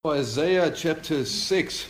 Isaiah chapter 6.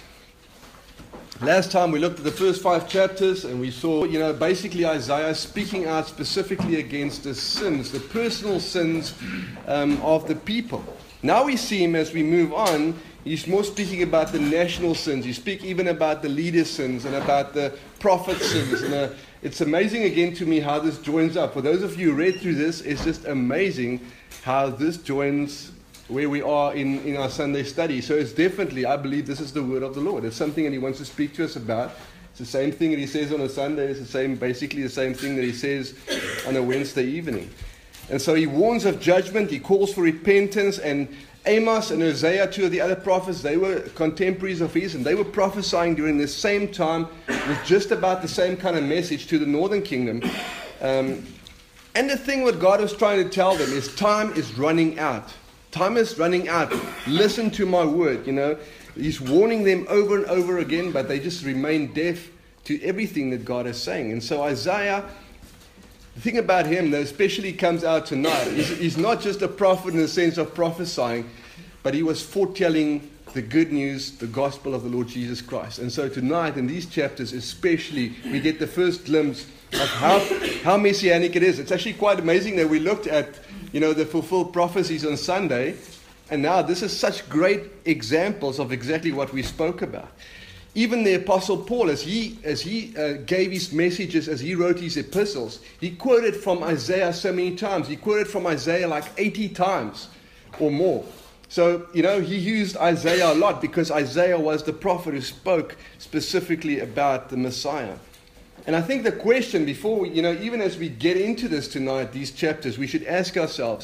Last time we looked at the first 5 chapters and we saw, basically Isaiah speaking out specifically against the sins, the personal sins of the people. Now we see him as we move on, he's more speaking about the national sins. He speaks even about the leaders' sins and about the prophets' sins. And it's amazing again to me how this joins up. For those of you who read through this, it's just amazing how this joins where we are in our Sunday study. So it's definitely, I believe this is the word of the Lord. It's something that he wants to speak to us about. It's the same thing that he says on a Sunday. It's basically the same thing that he says on a Wednesday evening. And so he warns of judgment. He calls for repentance. And Amos and Hosea, 2 of the other prophets, they were contemporaries of his, and they were prophesying during the same time with just about the same kind of message to the northern kingdom. And the thing what God was trying to tell them is time is running out. Time is running out. Listen to my word, He's warning them over and over again, but they just remain deaf to everything that God is saying. And so Isaiah, the thing about him that especially comes out tonight, he's not just a prophet in the sense of prophesying, but he was foretelling the good news, the gospel of the Lord Jesus Christ. And so tonight, in these chapters especially, we get the first glimpse of how messianic it is. It's actually quite amazing that we looked at the fulfilled prophecies on Sunday, and now this is such great examples of exactly what we spoke about. Even the Apostle Paul, as he gave his messages, as he wrote his epistles, he quoted from Isaiah so many times. He quoted from Isaiah like 80 times or more. So, he used Isaiah a lot because Isaiah was the prophet who spoke specifically about the Messiah. And I think the question before we, even as we get into this tonight, these chapters, we should ask ourselves,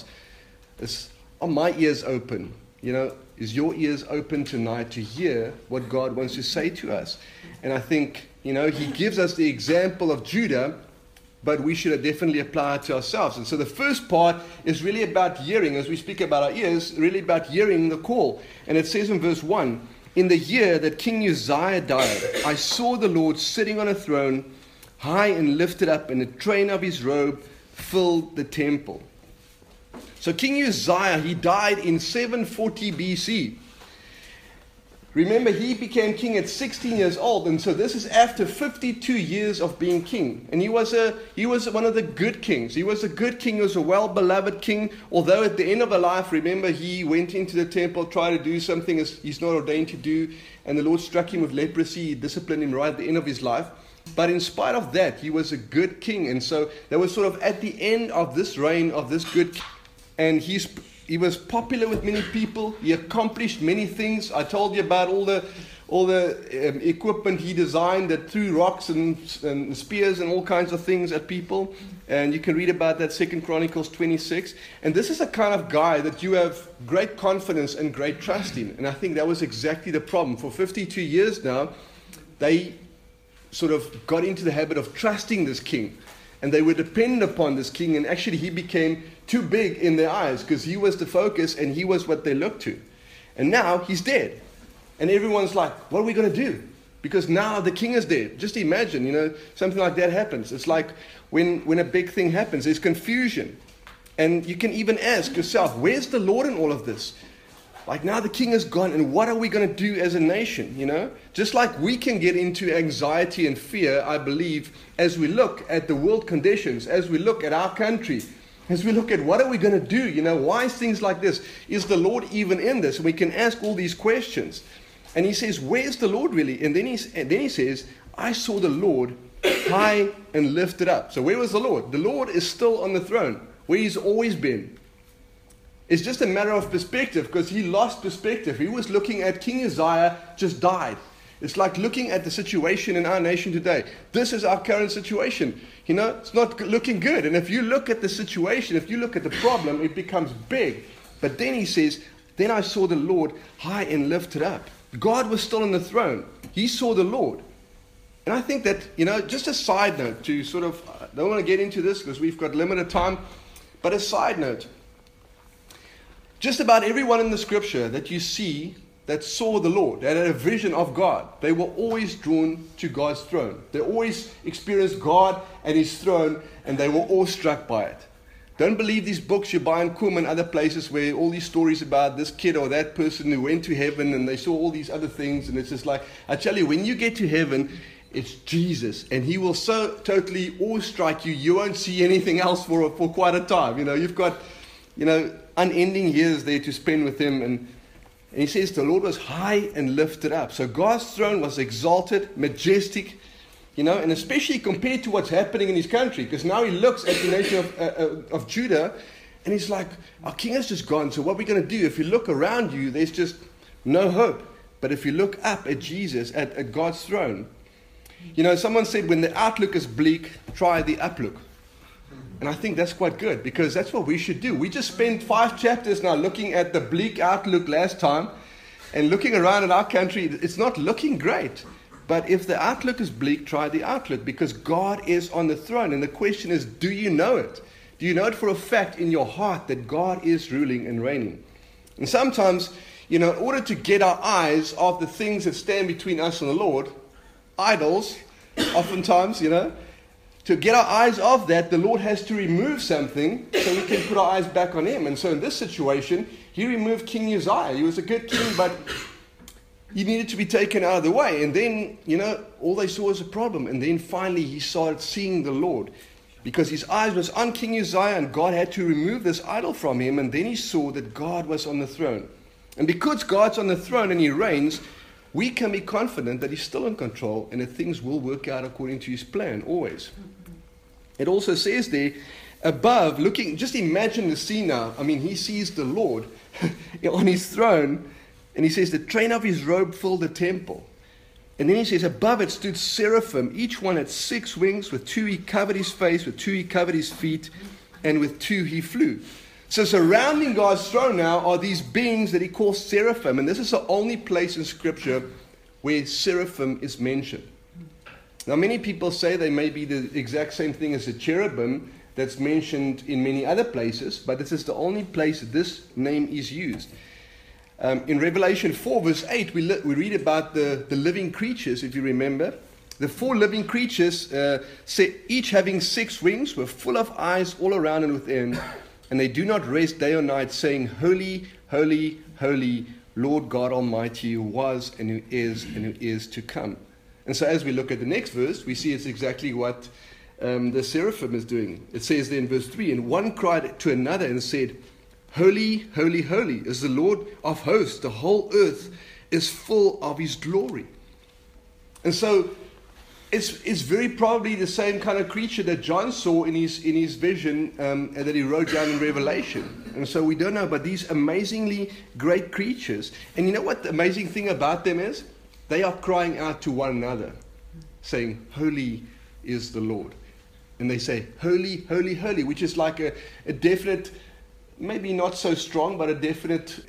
are my ears open? Is your ears open tonight to hear what God wants to say to us? And I think, he gives us the example of Judah, but we should definitely apply it to ourselves. And so the first part is really about hearing. As we speak about our ears, really about hearing the call. And it says in verse 1, "In the year that King Uzziah died, I saw the Lord sitting on a throne, high and lifted up, and the train of his robe filled the temple." So King Uzziah, he died in 740 BC. Remember, he became king at 16 years old, and so this is after 52 years of being king. And he was one of the good kings. He was a good king. He was a well-beloved king, although at the end of his life, remember, he went into the temple, tried to do something he's not ordained to do, and the Lord struck him with leprosy. He disciplined him right at the end of his life. But in spite of that, he was a good king. And so that was sort of at the end of this reign of this good king. And he was popular with many people. He accomplished many things. I told you about all the equipment he designed that threw rocks and spears and all kinds of things at people. And you can read about that 2 Chronicles 26. And this is a kind of guy that you have great confidence and great trust in. And I think that was exactly the problem. For 52 years now, they sort of got into the habit of trusting this king. And they were dependent upon this king. And actually he became too big in their eyes because he was the focus and he was what they looked to. And now he's dead. And everyone's like, what are we going to do? Because now the king is dead. Just imagine, something like that happens. It's like when a big thing happens, there's confusion. And you can even ask yourself, where's the Lord in all of this? Like now the king is gone, and what are we going to do as a nation, Just like we can get into anxiety and fear, I believe, as we look at the world conditions, as we look at our country, as we look at what are we going to do, why is things like this? Is the Lord even in this? And we can ask all these questions. And he says, where's the Lord really? And then he says, I saw the Lord high and lifted up. So where was the Lord? The Lord is still on the throne, where he's always been. It's just a matter of perspective because he lost perspective. He was looking at King Uzziah just died. It's like looking at the situation in our nation today. This is our current situation. It's not looking good. And if you look at the situation, if you look at the problem, it becomes big. But then he says, then I saw the Lord high and lifted up. God was still on the throne. He saw the Lord. And I think that, just a side note to sort of, I don't want to get into this because we've got limited time, but a side note. Just about everyone in the scripture that you see that saw the Lord, that had a vision of God, they were always drawn to God's throne. They always experienced God and his throne, and they were awestruck by it. Don't believe these books you buy in Qum and other places where all these stories about this kid or that person who went to heaven and they saw all these other things. And it's just like, I tell you, when you get to heaven, it's Jesus. And he will so totally awe-strike you, you won't see anything else for quite a time. You've got, unending years there to spend with him. And he says the Lord was high and lifted up. So God's throne was exalted, majestic, and especially compared to what's happening in his country. Because now he looks at the nation of Judah, and he's like, our king has just gone. So what are we going to do? If you look around you, there's just no hope. But if you look up at Jesus, at God's throne, someone said when the outlook is bleak, try the uplook. And I think that's quite good, because that's what we should do. We just spent 5 chapters now looking at the bleak outlook last time, and looking around at our country, it's not looking great. But if the outlook is bleak, try the outlook, because God is on the throne. And the question is, do you know it? Do you know it for a fact in your heart that God is ruling and reigning? And sometimes, in order to get our eyes off the things that stand between us and the Lord, idols, oftentimes, to get our eyes off that, the Lord has to remove something so we can put our eyes back on him. And so in this situation, he removed King Uzziah. He was a good king, but he needed to be taken out of the way. And then, all they saw was a problem. And then finally he started seeing the Lord, because his eyes was on King Uzziah, and God had to remove this idol from him. And then he saw that God was on the throne. And because God's on the throne and he reigns, we can be confident that he's still in control and that things will work out according to his plan, always. It also says there, above, looking, just imagine the scene now. I mean, he sees the Lord on his throne, and he says the train of his robe filled the temple. And then he says, above it stood seraphim. Each one had 6 wings. With 2 he covered his face, with 2 he covered his feet, and with 2 he flew. So surrounding God's throne now are these beings that he calls seraphim. And this is the only place in Scripture where seraphim is mentioned. Now, many people say they may be the exact same thing as the cherubim that's mentioned in many other places, but this is the only place this name is used. In Revelation 4, verse 8, we read about the living creatures, if you remember. The 4 living creatures, each having 6 wings, were full of eyes all around and within, and they do not rest day or night, saying, Holy, holy, holy, Lord God Almighty, who was and who is to come. And so as we look at the next verse, we see it's exactly what the seraphim is doing. It says there in verse 3, and one cried to another and said, Holy, holy, holy is the Lord of hosts. The whole earth is full of his glory. And so it's very probably the same kind of creature that John saw in his vision that he wrote down in Revelation. And so we don't know, but these amazingly great creatures. And you know what the amazing thing about them is? They are crying out to one another, saying, Holy is the Lord. And they say, Holy, holy, holy, which is like a definite, maybe not so strong, but a definite,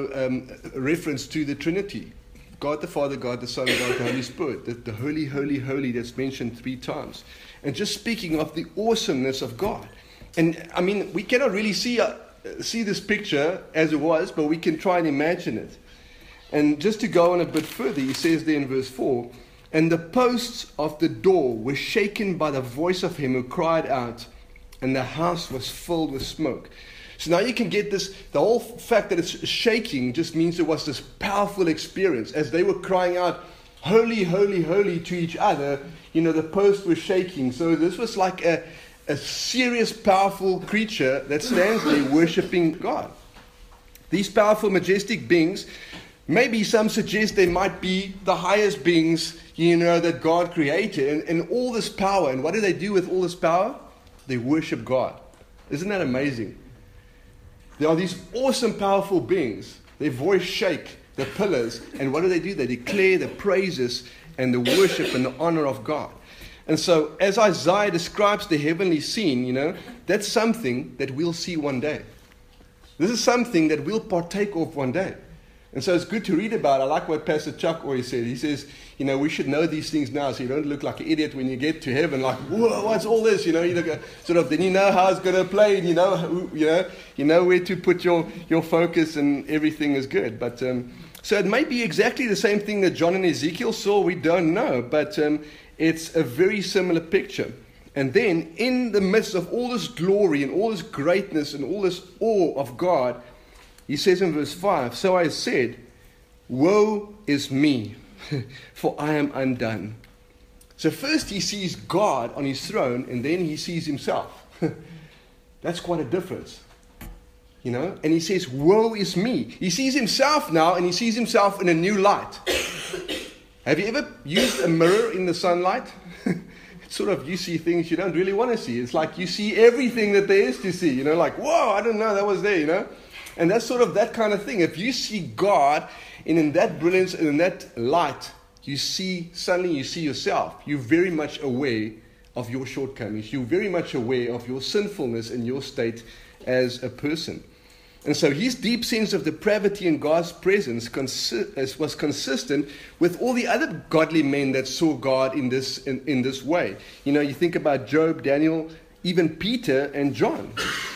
reference to the Trinity. God the Father, God the Son, God the Holy Spirit. The holy, holy, holy that's mentioned 3 times. And just speaking of the awesomeness of God. And I mean, we cannot really see this picture as it was, but we can try and imagine it. And just to go on a bit further, he says there in verse 4, and the posts of the door were shaken by the voice of him who cried out, and the house was filled with smoke. So now you can get this, the whole fact that it's shaking just means there was this powerful experience. As they were crying out, holy, holy, holy to each other, the posts were shaking. So this was like a serious, powerful creature that stands there worshiping God. These powerful, majestic beings, maybe some suggest they might be the highest beings, that God created. And all this power. And what do they do with all this power? They worship God. Isn't that amazing? There are these awesome, powerful beings. Their voice shake the pillars. And what do? They declare the praises and the worship and the honor of God. And so, as Isaiah describes the heavenly scene, that's something that we'll see one day. This is something that we'll partake of one day. And so it's good to read about. I like what Pastor Chuck always said. He says, we should know these things now so you don't look like an idiot when you get to heaven, like, whoa, what's all this? You look then you know how it's going to play, and you know where to put your focus, and everything is good. But so it may be exactly the same thing that John and Ezekiel saw. We don't know, but it's a very similar picture. And then, in the midst of all this glory and all this greatness and all this awe of God, he says in verse 5, "So I said, woe is me, for I am undone." So first he sees God on his throne, and then he sees himself. That's quite a difference. You know? And he says, woe is me. He sees himself now, and he sees himself in a new light. Have you ever used a mirror in the sunlight? It's sort of, you see things you don't really want to see. It's like you see everything that there is to see. You know, like, whoa, I didn't know that was there, you know? And that's sort of that kind of thing. If you see God, and in that brilliance and in that light, suddenly you see yourself. You're very much aware of your shortcomings. You're very much aware of your sinfulness and your state as a person. And so his deep sense of depravity in God's presence was consistent with all the other godly men that saw God in this way. You know, you think about Job, Daniel, even Peter and John.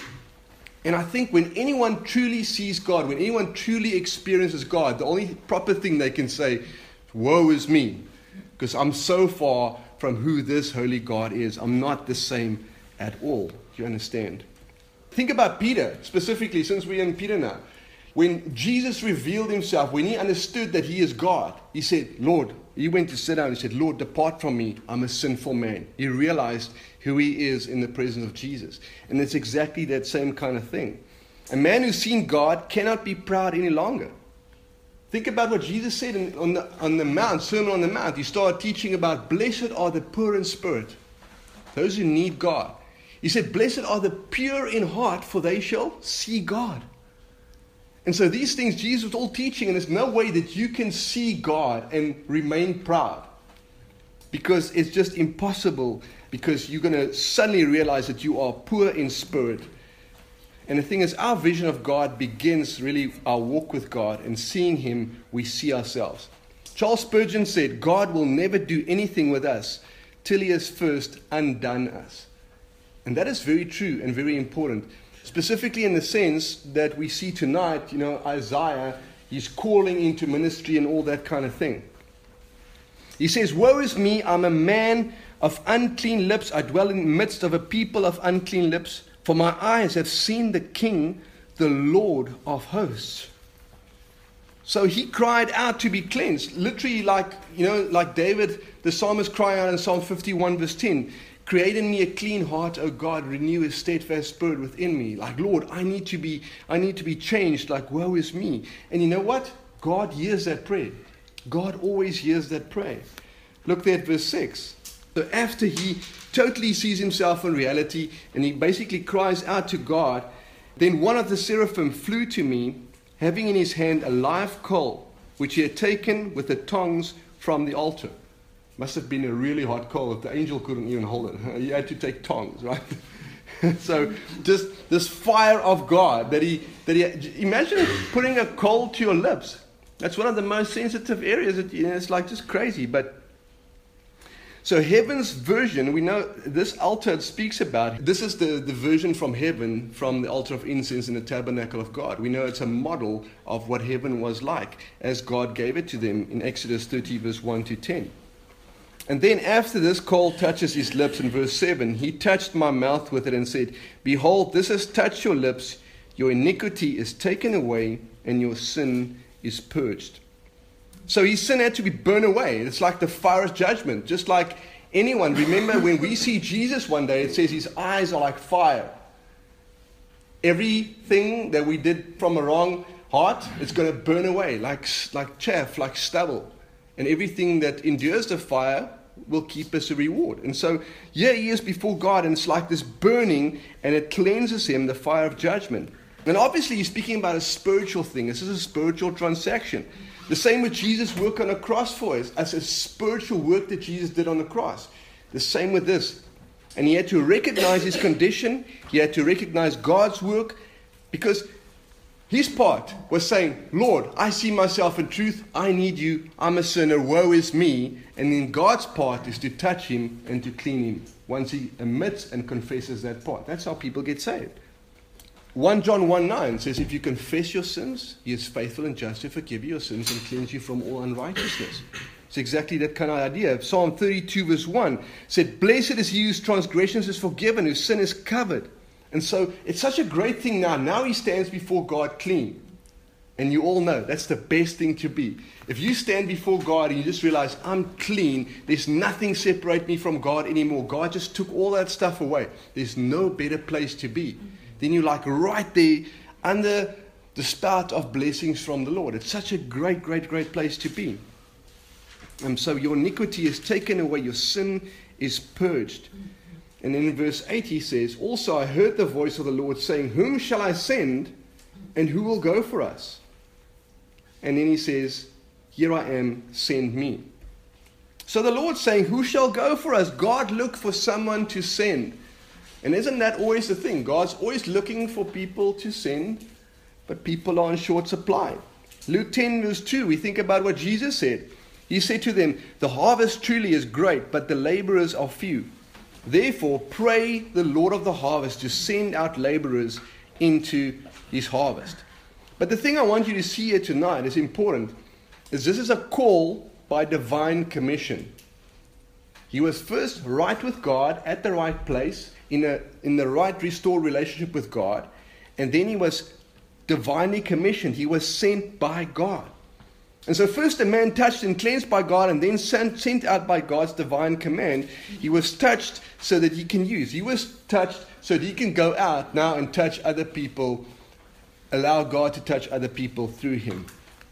And I think when anyone truly sees God, when anyone truly experiences God, the only proper thing they can say, woe is me, because I'm so far from who this holy God is. I'm not the same at all. Do you understand? Think about Peter, specifically, since we're in Peter now. When Jesus revealed himself, when he understood that he is God, he said, Lord, he went to sit down and he said, Lord, depart from me. I'm a sinful man. He realized who he is in the presence of Jesus. And it's exactly that same kind of thing. A man who's seen God cannot be proud any longer. Think about what Jesus said on the Mount, Sermon on the Mount. He started teaching about, blessed are the poor in spirit, those who need God. He said, blessed are the pure in heart, for they shall see God. And so these things Jesus was all teaching, and there's no way that you can see God and remain proud. Because it's just impossible, because you're going to suddenly realize that you are poor in spirit. And the thing is, our vision of God begins really our walk with God, and seeing Him, we see ourselves. Charles Spurgeon said, God will never do anything with us till He has first undone us. And that is very true and very important. Specifically in the sense that we see tonight, you know, Isaiah, he's calling into ministry and all that kind of thing. He says, woe is me, I'm a man of unclean lips. I dwell in the midst of a people of unclean lips. For my eyes have seen the King, the Lord of hosts. So he cried out to be cleansed. Literally like David, the psalmist cried out in Psalm 51 verse 10. Create in me a clean heart, O God, renew a steadfast spirit within me. Like, Lord, I need to be changed, like, woe is me. And you know what? God hears that prayer. God always hears that prayer. Look there at verse 6. So after he totally sees himself in reality, and he basically cries out to God, then one of the seraphim flew to me, having in his hand a live coal, which he had taken with the tongs from the altar. Must have been a really hot coal that the angel couldn't even hold it. He had to take tongs, right? So just this fire of God that he imagine putting a coal to your lips. That's one of the most sensitive areas. It's like just crazy. But so heaven's version, we know this altar it speaks about. This is the version from heaven, from the altar of incense in the tabernacle of God. We know it's a model of what heaven was like as God gave it to them in Exodus 30 verse 1 to 10. And then after this coal touches his lips in verse 7, he touched my mouth with it and said, behold, this has touched your lips, your iniquity is taken away, and your sin is purged. So his sin had to be burned away. It's like the fire of judgment, just like anyone. Remember when we see Jesus one day, it says his eyes are like fire. Everything that we did from a wrong heart, it's going to burn away like chaff, like stubble. And everything that endures the fire will keep us a reward. And so here he is before God, and it's like this burning, and it cleanses him, the fire of judgment. And obviously he's speaking about a spiritual thing. This is a spiritual transaction. The same with Jesus' work on the cross for us, as a spiritual work that Jesus did on the cross. The same with this. And he had to recognize his condition. He had to recognize God's work, because his part was saying, Lord, I see myself in truth. I need you. I'm a sinner. Woe is me. And then God's part is to touch him and to clean him once he admits and confesses that part. That's how people get saved. 1 John 1:9 says, if you confess your sins, he is faithful and just to forgive you your sins and cleanse you from all unrighteousness. It's exactly that kind of idea. Psalm 32 verse 1 said, "Blessed is he whose transgressions is forgiven, whose sin is covered." And so it's such a great thing now. Now he stands before God clean. And you all know that's the best thing to be. If you stand before God and you just realize, I'm clean, there's nothing separate me from God anymore. God just took all that stuff away. There's no better place to be. Then you're like right there under the spout of blessings from the Lord. It's such a great, great, great place to be. And so your iniquity is taken away, your sin is purged. And then in verse 8 he says, "Also I heard the voice of the Lord saying, Whom shall I send, and who will go for us?" And then he says, "Here I am, send me." So the Lord's saying, who shall go for us? God looked for someone to send. And isn't that always the thing? God's always looking for people to send, but people are in short supply. Luke 10 verse 2, we think about what Jesus said. He said to them, "The harvest truly is great, but the laborers are few. Therefore pray the Lord of the harvest to send out laborers into his harvest." But the thing I want you to see here tonight is important, is this is a call by divine commission. He was first right with God at the right place, in the right restored relationship with God, and then he was divinely commissioned. He was sent by God. And so first a man touched and cleansed by God, and then sent out by God's divine command. He was touched so that he can use. He was touched so that he can go out now and touch other people, allow God to touch other people through him.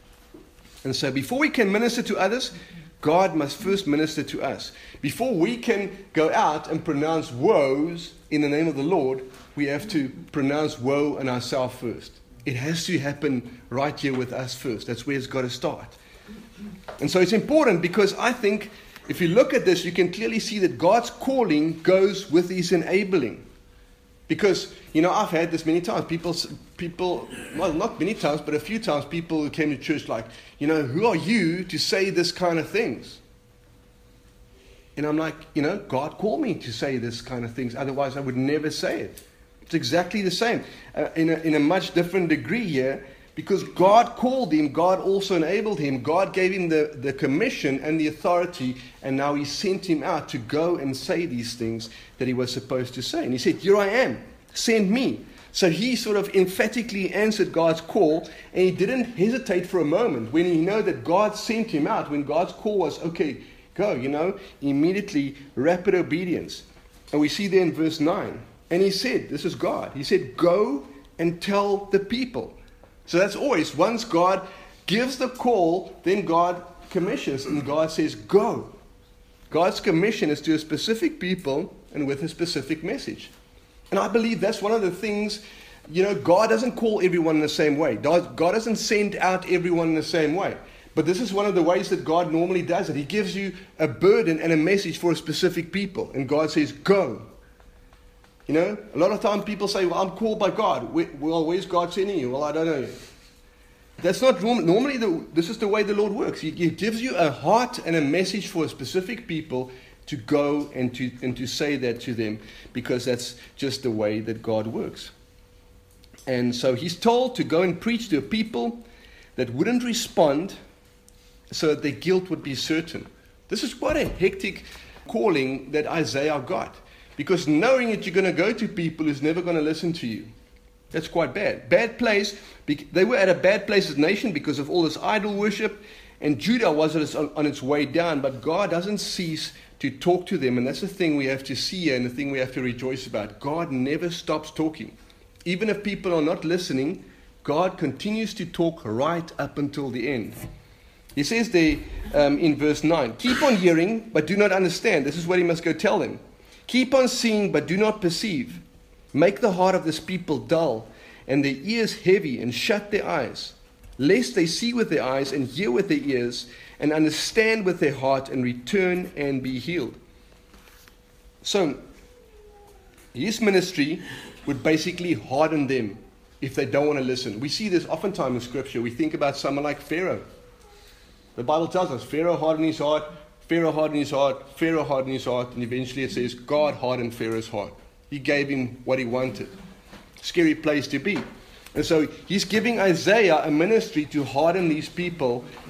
And so before we can minister to others, God must first minister to us. Before we can go out and pronounce woes in the name of the Lord, we have to pronounce woe on ourselves first. It has to happen right here with us first. That's where it's got to start. And so it's important, because I think if you look at this, you can clearly see that God's calling goes with his enabling. Because, I've had this many times. People, well, not many times, but a few times, people who came to church like, who are you to say this kind of things? And I'm like, God called me to say this kind of things. Otherwise, I would never say it. It's exactly the same, in a much different degree here, because God called him, God also enabled him, God gave him the commission and the authority, and now he sent him out to go and say these things that he was supposed to say. And he said, "Here I am, send me." So he sort of emphatically answered God's call, and he didn't hesitate for a moment when he knew that God sent him out. When God's call was, okay, go, immediately rapid obedience. And we see there in verse 9. And he said, this is God, he said, "Go and tell the people." So that's always, once God gives the call, then God commissions, and God says, go. God's commission is to a specific people and with a specific message. And I believe that's one of the things, God doesn't call everyone in the same way. God doesn't send out everyone in the same way. But this is one of the ways that God normally does it. He gives you a burden and a message for a specific people, and God says, go. A lot of times people say, well, I'm called by God. Well, where's God sending you? Well, I don't know. That's not normally, this is the way the Lord works. He gives you a heart and a message for a specific people to go and to say that to them, because that's just the way that God works. And so he's told to go and preach to a people that wouldn't respond, so that their guilt would be certain. This is quite a hectic calling that Isaiah got. Because knowing that you're going to go to people who's never going to listen to you, that's quite bad. Bad place. They were at a bad place as a nation because of all this idol worship, and Judah was on its way down, but God doesn't cease to talk to them, and that's the thing we have to see here, and the thing we have to rejoice about. God never stops talking. Even if people are not listening, God continues to talk right up until the end. He says there in verse 9, "Keep on hearing, but do not understand." This is what he must go tell them. "Keep on seeing, but do not perceive. Make the heart of this people dull, and their ears heavy, and shut their eyes, lest they see with their eyes, and hear with their ears, and understand with their heart, and return and be healed." So, his ministry would basically harden them if they don't want to listen. We see this oftentimes in Scripture. We think about someone like Pharaoh. The Bible tells us Pharaoh hardened his heart, Pharaoh hardened his heart, Pharaoh hardened his heart, and eventually it says God hardened Pharaoh's heart. He gave him what he wanted. Scary place to be. And so he's giving Isaiah a ministry to harden these people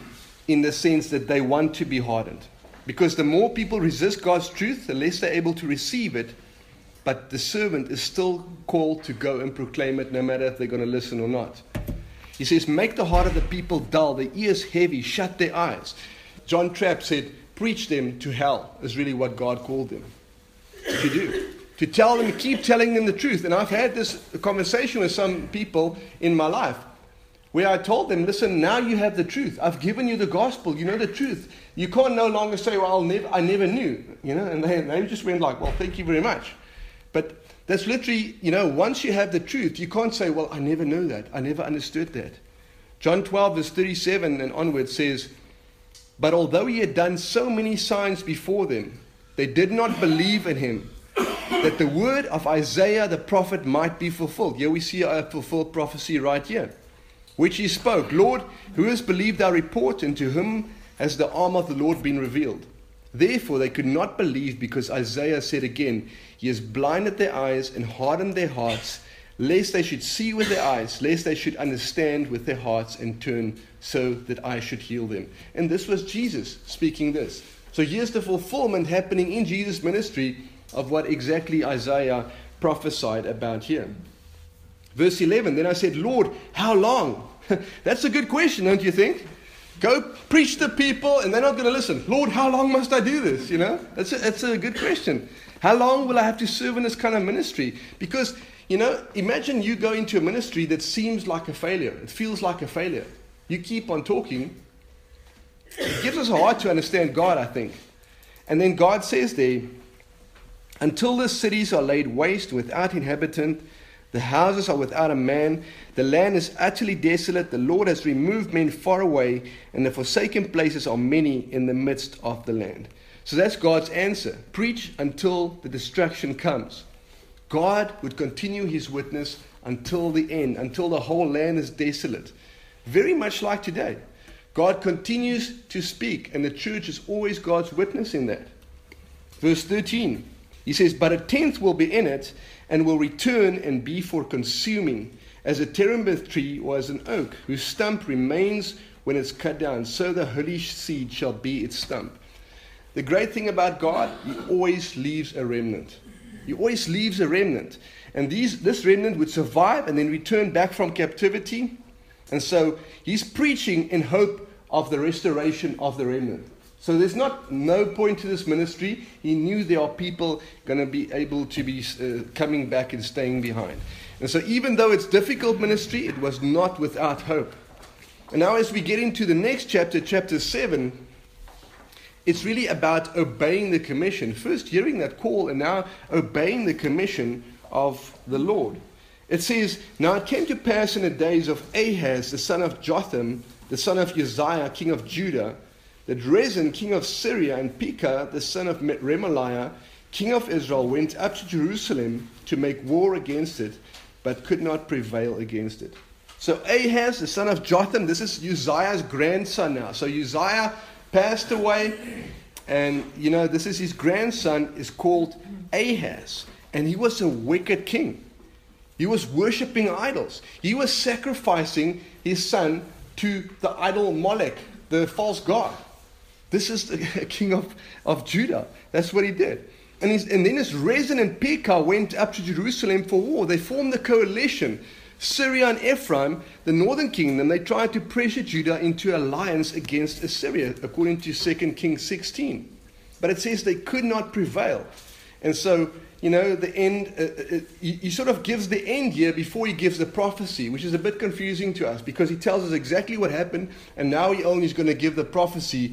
in the sense that they want to be hardened. Because the more people resist God's truth, the less they're able to receive it. But the servant is still called to go and proclaim it, no matter if they're going to listen or not. He says, make the heart of the people dull, their ears heavy, shut their eyes. John Trapp said, preach them to hell, is really what God called them to do. To tell them, keep telling them the truth. And I've had this conversation with some people in my life, where I told them, listen, now you have the truth. I've given you the gospel. You know the truth. You can't no longer say, well, I never knew. And they just went like, well, thank you very much. But that's literally, once you have the truth, you can't say, well, I never knew that. I never understood that. John 12, verse 37 and onward says, but although he had done so many signs before them, they did not believe in him, that the word of Isaiah the prophet might be fulfilled. Here we see a fulfilled prophecy right here, which he spoke, Lord, who has believed our report, and to whom has the arm of the Lord been revealed? Therefore they could not believe, because Isaiah said again, he has blinded their eyes and hardened their hearts, lest they should see with their eyes, lest they should understand with their hearts and turn, so that I should heal them. And this was Jesus speaking this. So here's the fulfillment happening in Jesus' ministry of what exactly Isaiah prophesied about here. Verse 11, then I said, Lord, how long? That's a good question, don't you think? Go preach to people and they're not going to listen. Lord, how long must I do this? That's a good question. How long will I have to serve in this kind of ministry? Because, imagine you go into a ministry that seems like a failure. It feels like a failure. You keep on talking. It gives us a hard to understand God, I think. And then God says there, until the cities are laid waste without inhabitant, the houses are without a man, the land is utterly desolate, the Lord has removed men far away, and the forsaken places are many in the midst of the land. So that's God's answer. Preach until the destruction comes. God would continue his witness until the end, until the whole land is desolate. Very much like today. God continues to speak, and the church is always God's witness in that. Verse 13, he says, but a tenth will be in it, and will return and be for consuming, as a terebinth tree or as an oak, whose stump remains when it's cut down, so the holy seed shall be its stump. The great thing about God, he always leaves a remnant. He always leaves a remnant. And this remnant would survive and then return back from captivity. And so he's preaching in hope of the restoration of the remnant. So there's no point to this ministry. He knew there are people going to be able to be coming back and staying behind. And so even though it's difficult ministry, it was not without hope. And now as we get into the next chapter, chapter 7, it's really about obeying the commission. First hearing that call and now obeying the commission of the Lord. It says, now it came to pass in the days of Ahaz, the son of Jotham, the son of Uzziah, king of Judah, that Rezin, king of Syria, and Pekah, the son of Remaliah, king of Israel, went up to Jerusalem to make war against it, but could not prevail against it. So Ahaz, the son of Jotham, this is Uzziah's grandson now. So Uzziah passed away, and this is his grandson, is called Ahaz. And he was a wicked king. He was worshipping idols. He was sacrificing his son to the idol Molech, the false god. This is the king of Judah. That's what he did. And then as Rezin and Pekah went up to Jerusalem for war, they formed a coalition. Syria and Ephraim, the northern kingdom, they tried to pressure Judah into alliance against Assyria, according to 2 Kings 16. But it says they could not prevail. And so, the end, he sort of gives the end here before he gives the prophecy, which is a bit confusing to us because he tells us exactly what happened, and now he only is going to give the prophecy,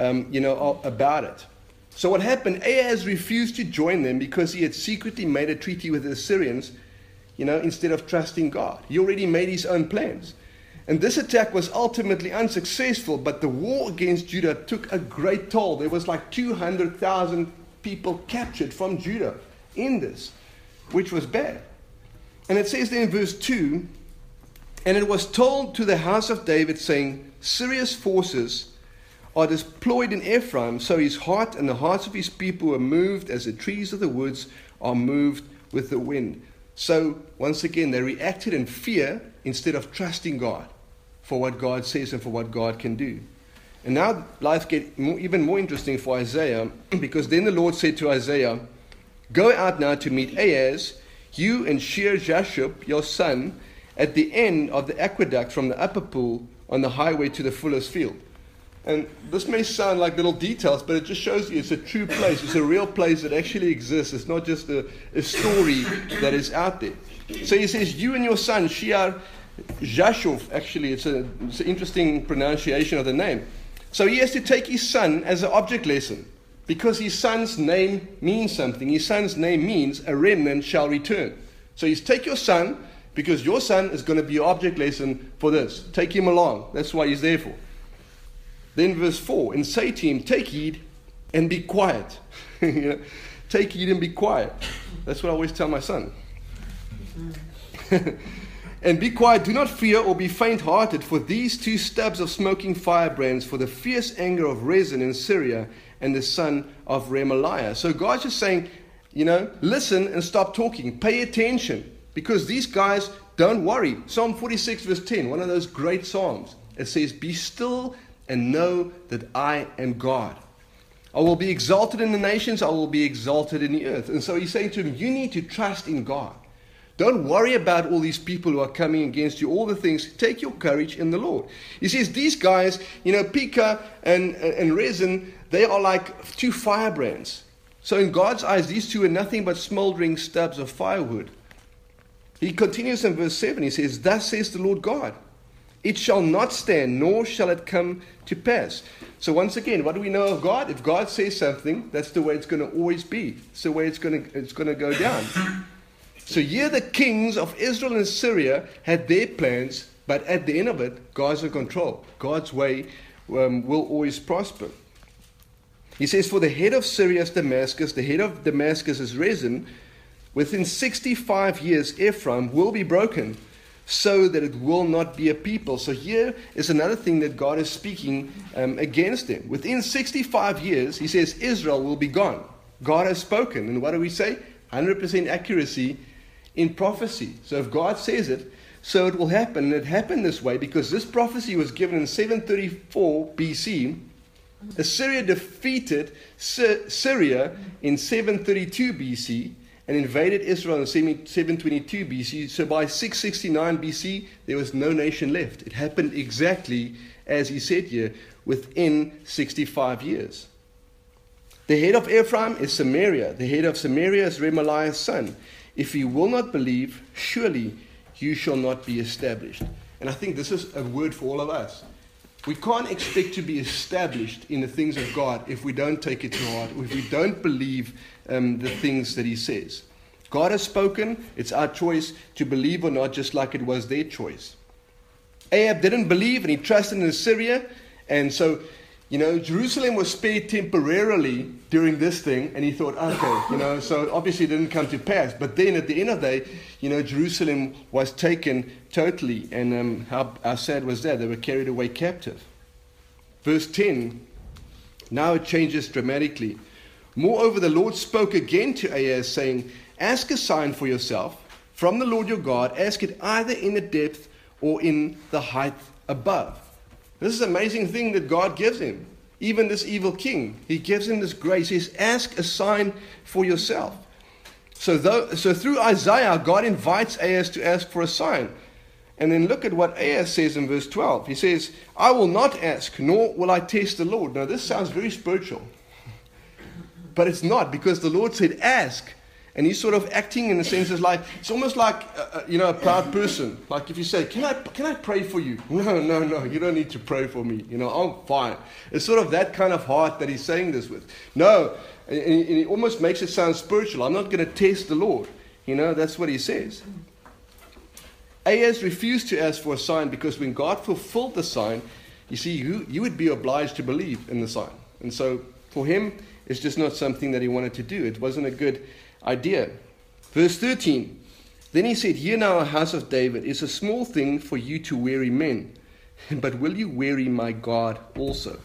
about it. So what happened, Ahaz refused to join them because he had secretly made a treaty with the Assyrians, instead of trusting God. He already made his own plans. And this attack was ultimately unsuccessful, but the war against Judah took a great toll. There was like 200,000 people captured from Judah in this, which was bad. And it says there in verse 2, and it was told to the house of David, saying, Syria's forces are deployed in Ephraim, so his heart and the hearts of his people were moved as the trees of the woods are moved with the wind. So, once again, they reacted in fear instead of trusting God for what God says and for what God can do. And now life gets even more interesting for Isaiah, because then the Lord said to Isaiah, "Go out now to meet Ahaz, you and Shear-Jashub, your son, at the end of the aqueduct from the upper pool on the highway to the fuller's field." And this may sound like little details, but it just shows you it's a true place. It's a real place that actually exists. It's not just a story that is out there. So he says, "You and your son, Shear-Jashub," actually it's an interesting pronunciation of the name. So he has to take his son as an object lesson, because his son's name means something. His son's name means a remnant shall return. So he's take your son, because your son is going to be your object lesson for this. Take him along. That's what he's there for. Then verse 4, "And say to him, take heed and be quiet." Take heed and be quiet. That's what I always tell my son. "And be quiet, do not fear or be faint-hearted for these 2 stubs of smoking firebrands, for the fierce anger of Rezin in Syria and the son of Remaliah." So God's just saying, listen and stop talking. Pay attention, because these guys, don't worry. Psalm 46 verse 10, one of those great psalms. It says, "Be still and know that I am God. I will be exalted in the nations, I will be exalted in the earth." And so he's saying to him, you need to trust in God. Don't worry about all these people who are coming against you, all the things. Take your courage in the Lord. He says these guys, Pekah and Rezin, they are like 2 firebrands. So in God's eyes, these 2 are nothing but smoldering stubs of firewood. He continues in verse 7, he says, "Thus says the Lord God, it shall not stand, nor shall it come to pass." So once again, what do we know of God? If God says something, that's the way it's going to always be. It's the way it's going to go down. So here the kings of Israel and Syria had their plans, but at the end of it, God's in control. God's way will always prosper. He says, "For the head of Syria is Damascus, the head of Damascus is Rezin. Within 65 years, Ephraim will be broken, so that it will not be a people." So here is another thing that God is speaking against them. Within 65 years, he says, Israel will be gone. God has spoken. And what do we say? 100% accuracy in prophecy. So if God says it, so it will happen. And it happened this way because this prophecy was given in 734 BC. Assyria defeated Syria in 732 BC and invaded Israel in 722 BC. So by 669 BC, there was no nation left. It happened exactly as he said here, within 65 years. The head of Ephraim is Samaria. The head of Samaria is Remaliah's son. If he will not believe, surely you shall not be established. And I think this is a word for all of us. We can't expect to be established in the things of God if we don't take it to heart, if we don't believe the things that he says. God has spoken. It's our choice to believe or not, just like it was their choice. Ahab didn't believe and he trusted in Assyria. And so, Jerusalem was spared temporarily during this thing. And he thought, okay, so obviously it didn't come to pass. But then at the end of the day, Jerusalem was taken totally. And how sad was that? They were carried away captive. Verse 10, now it changes dramatically. Moreover, the Lord spoke again to Ahaz, saying, ask a sign for yourself from the Lord your God. Ask it either in the depth or in the height above. This is an amazing thing that God gives him. Even this evil king, he gives him this grace. He says, ask a sign for yourself. So through Isaiah, God invites Ahaz to ask for a sign. And then look at what Ahaz says in verse 12. He says, I will not ask, nor will I test the Lord. Now this sounds very spiritual. But it's not, because the Lord said, ask. And he's sort of acting in the sense of it's almost like, a proud person. Like if you say, can I pray for you? No, you don't need to pray for me. I'm fine. It's sort of that kind of heart that he's saying this with. No, and it almost makes it sound spiritual. I'm not going to test the Lord. That's what he says. Ahaz refused to ask for a sign because when God fulfilled the sign, you see, you would be obliged to believe in the sign. And so for him, it's just not something that he wanted to do. It wasn't a good idea. Verse 13. Then he said, hear now, O house of David, it's a small thing for you to weary men, but will you weary my God also?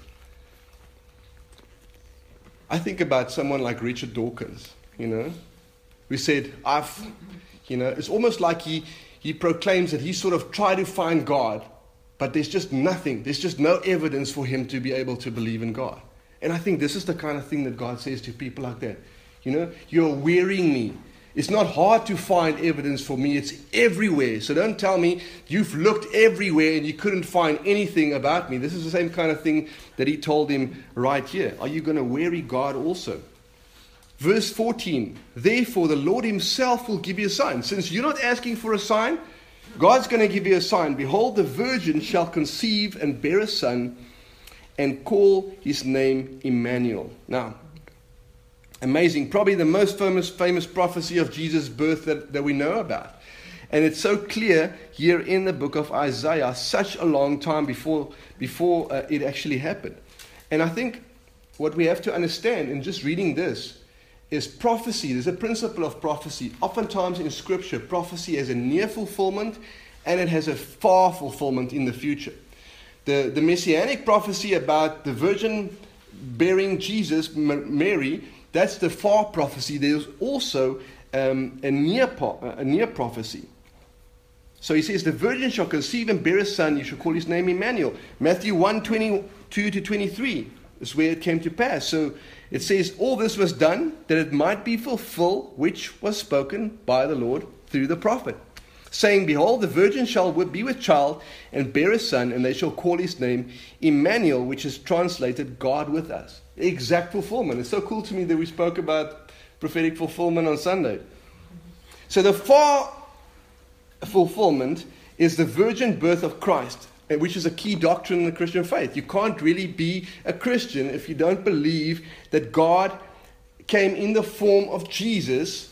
I think about someone like Richard Dawkins, who said, it's almost like he proclaims that he sort of tried to find God but there's just nothing. There's just no evidence for him to be able to believe in God. And I think this is the kind of thing that God says to people like that. You're wearying me. It's not hard to find evidence for me. It's everywhere. So don't tell me you've looked everywhere and you couldn't find anything about me. This is the same kind of thing that he told him right here. Are you going to weary God also? Verse 14, therefore the Lord himself will give you a sign. Since you're not asking for a sign, God's going to give you a sign. Behold, the virgin shall conceive and bear a son and call his name Emmanuel. Now, amazing. Probably the most famous prophecy of Jesus' birth that we know about. And it's so clear here in the book of Isaiah, such a long time before it actually happened. And I think what we have to understand in just reading this is prophecy. There's a principle of prophecy. Oftentimes in Scripture, prophecy has a near fulfillment and it has a far fulfillment in the future. The messianic prophecy about the virgin bearing Jesus, Mary, that's the far prophecy. There's also a near prophecy. So he says, the virgin shall conceive and bear a son. You shall call his name Emmanuel. Matthew 1:22-23 is where it came to pass. So it says, all this was done that it might be fulfilled, which was spoken by the Lord through the prophet, saying, behold, the virgin shall be with child and bear a son, and they shall call his name Emmanuel, which is translated God with us. Exact fulfillment. It's so cool to me that we spoke about prophetic fulfillment on Sunday. So the far fulfillment is the virgin birth of Christ, which is a key doctrine in the Christian faith. You can't really be a Christian if you don't believe that God came in the form of Jesus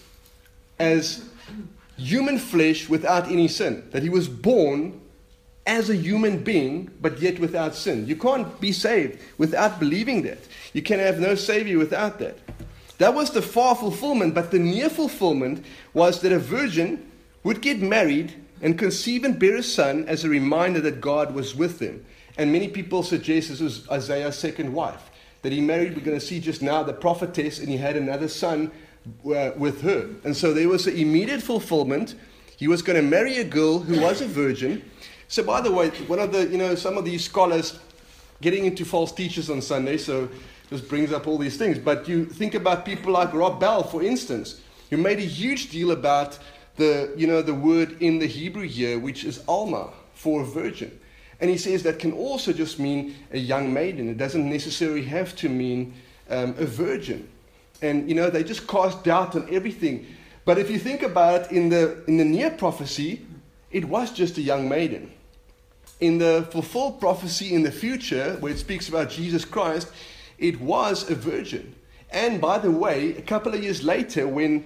as human flesh without any sin. That he was born as a human being, but yet without sin. You can't be saved without believing that. You can have no Savior without that. That was the far fulfillment, but the near fulfillment was that a virgin would get married and conceive and bear a son as a reminder that God was with them. And many people suggest this was Isaiah's second wife, that he married, we're going to see just now, the prophetess, and he had another son with her. And so there was an immediate fulfillment. He was going to marry a girl who was a virgin. So by the way, one of the, some of these scholars getting into false teachers on Sunday, so this brings up all these things. But you think about people like Rob Bell, for instance, who made a huge deal about the word in the Hebrew here, which is Alma, for a virgin. And he says that can also just mean a young maiden. It doesn't necessarily have to mean a virgin. And, they just cast doubt on everything. But if you think about it, in the near prophecy, it was just a young maiden. In the fulfilled prophecy in the future, where it speaks about Jesus Christ, it was a virgin. And by the way, a couple of years later, when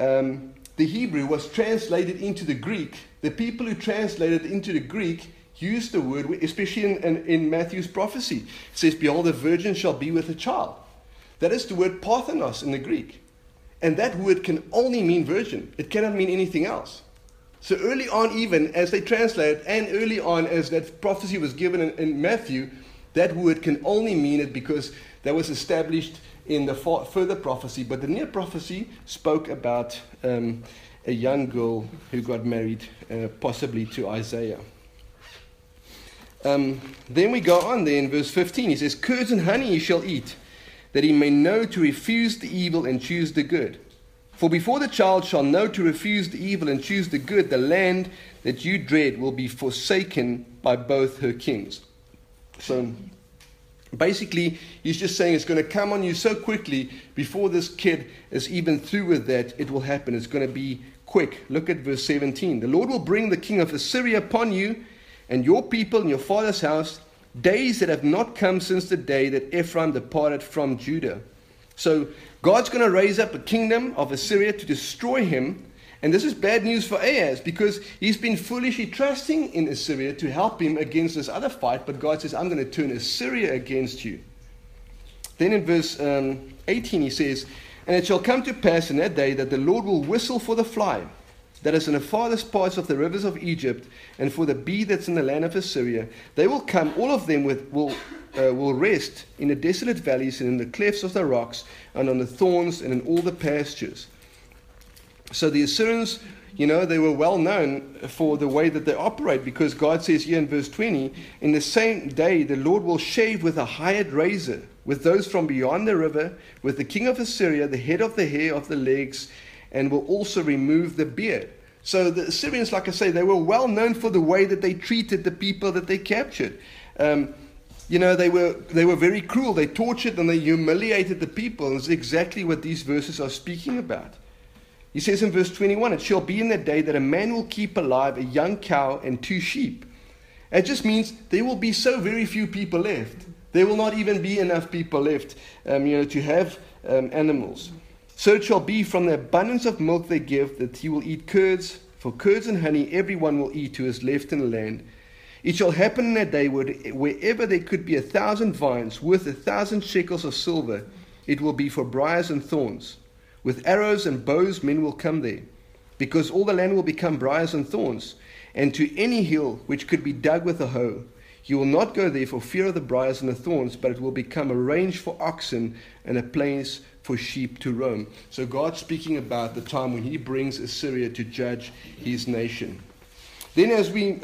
the Hebrew was translated into the Greek, the people who translated into the Greek used the word, especially in Matthew's prophecy. It says, behold, the virgin shall be with a child. That is the word parthenos in the Greek. And that word can only mean virgin. It cannot mean anything else. So early on, even as they translated, and early on as that prophecy was given in Matthew, that word can only mean it because that was established in the further prophecy. But the near prophecy spoke about a young girl who got married, possibly to Isaiah. Then we go on there in verse 15. He says, curds and honey you shall eat, that he may know to refuse the evil and choose the good. For before the child shall know to refuse the evil and choose the good, the land that you dread will be forsaken by both her kings. So basically, he's just saying it's going to come on you so quickly before this kid is even through with that, it will happen. It's going to be quick. Look at verse 17. The Lord will bring the king of Assyria upon you and your people and your father's house, days that have not come since the day that Ephraim departed from Judah. So God's going to raise up a kingdom of Assyria to destroy him. And this is bad news for Ahaz because he's been foolishly trusting in Assyria to help him against this other fight. But God says, I'm going to turn Assyria against you. Then in verse 18 he says, and it shall come to pass in that day that the Lord will whistle for the fly that is in the farthest parts of the rivers of Egypt, and for the bee that's in the land of Assyria. They will come, all of them will rest in the desolate valleys and in the clefts of the rocks and on the thorns and in all the pastures. So the Assyrians, they were well known for the way that they operate, because God says here in verse 20, in the same day the Lord will shave with a hired razor, with those from beyond the river, with the king of Assyria, the head of the hair of the legs, and will also remove the beard. So the Assyrians, like I say, they were well known for the way that they treated the people that they captured. They were very cruel. They tortured and they humiliated the people. And it's exactly what these verses are speaking about. He says in verse 21, it shall be in that day that a man will keep alive a young cow and 2 sheep. It just means there will be so very few people left. There will not even be enough people left to have animals. So it shall be from the abundance of milk they give that he will eat curds. For curds and honey everyone will eat who is left in the land. It shall happen in that day wherever there could be 1,000 vines worth 1,000 shekels of silver, it will be for briars and thorns. With arrows and bows men will come there, because all the land will become briars and thorns. And to any hill which could be dug with a hoe, you will not go there for fear of the briars and the thorns, but it will become a range for oxen and a place for sheep to roam. So God's speaking about the time when he brings Assyria to judge his nation. Then as we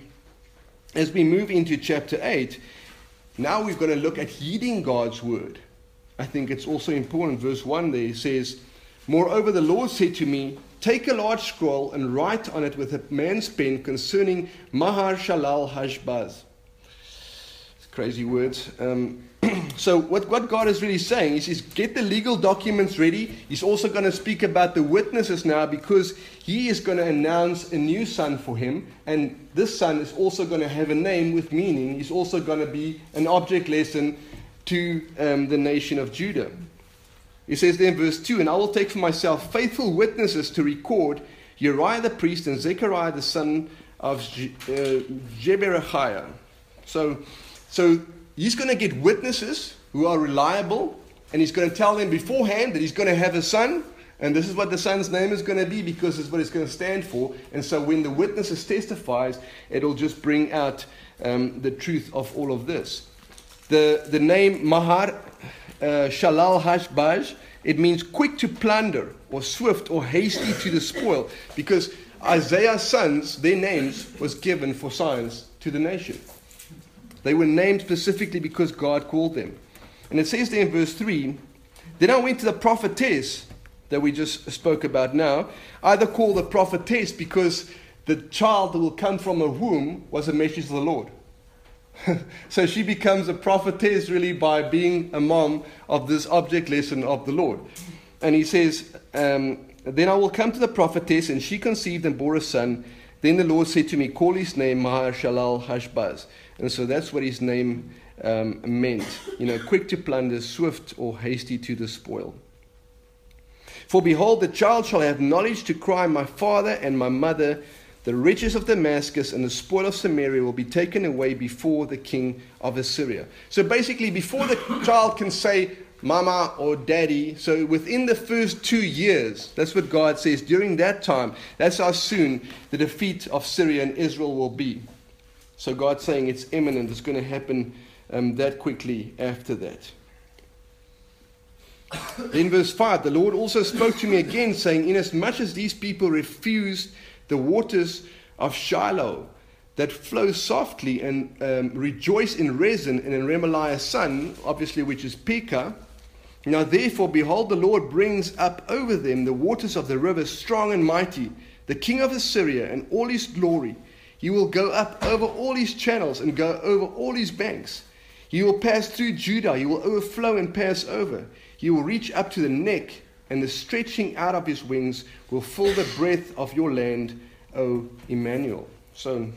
move into chapter 8, now we've got to look at heeding God's word. I think it's also important. Verse 1 there says, moreover, the Lord said to me, take a large scroll and write on it with a man's pen concerning Mahar-shalal-hash-baz. Crazy words. So what God is really saying is, get the legal documents ready. He's also going to speak about the witnesses now, because he is going to announce a new son for him. And this son is also going to have a name with meaning. He's also going to be an object lesson to the nation of Judah. He says there in verse 2, and I will take for myself faithful witnesses to record Uriah the priest and Zechariah the son of Jeberechiah. So he's going to get witnesses who are reliable, and he's going to tell them beforehand that he's going to have a son, and this is what the son's name is going to be, because it's what it's going to stand for. And so when the witnesses testifies, it'll just bring out the truth of all of this. The name Mahar-shalal-hash-baz, it means quick to plunder, or swift, or hasty to the spoil, because Isaiah's sons, their names was given for signs to the nation. They were named specifically because God called them. And it says there in verse 3, then I went to the prophetess that we just spoke about now, either called the prophetess because the child that will come from her womb was a message of the Lord. So she becomes a prophetess really by being a mom of this object lesson of the Lord. And he says, then I will come to the prophetess, and she conceived and bore a son. Then the Lord said to me, call his name Mahar-shalal-hash-baz. And so that's what his name meant. Quick to plunder, swift or hasty to the spoil. For behold, the child shall have knowledge to cry, my father and my mother. The riches of Damascus and the spoil of Samaria will be taken away before the king of Assyria. So basically, before the child can say mama or daddy, so within the first 2 years, that's what God says, during that time, that's how soon the defeat of Syria and Israel will be. So God's saying it's imminent, it's going to happen that quickly after that. In verse 5, the Lord also spoke to me again, saying, inasmuch as these people refused the waters of Shiloh that flow softly and rejoice in Rezin and in Remaliah's son, obviously which is Pekah. Now therefore, behold, the Lord brings up over them the waters of the river strong and mighty, the king of Assyria and all his glory. He will go up over all his channels and go over all his banks. He will pass through Judah. He will overflow and pass over. He will reach up to the neck, and the stretching out of his wings will fill the breadth of your land, O Emmanuel. So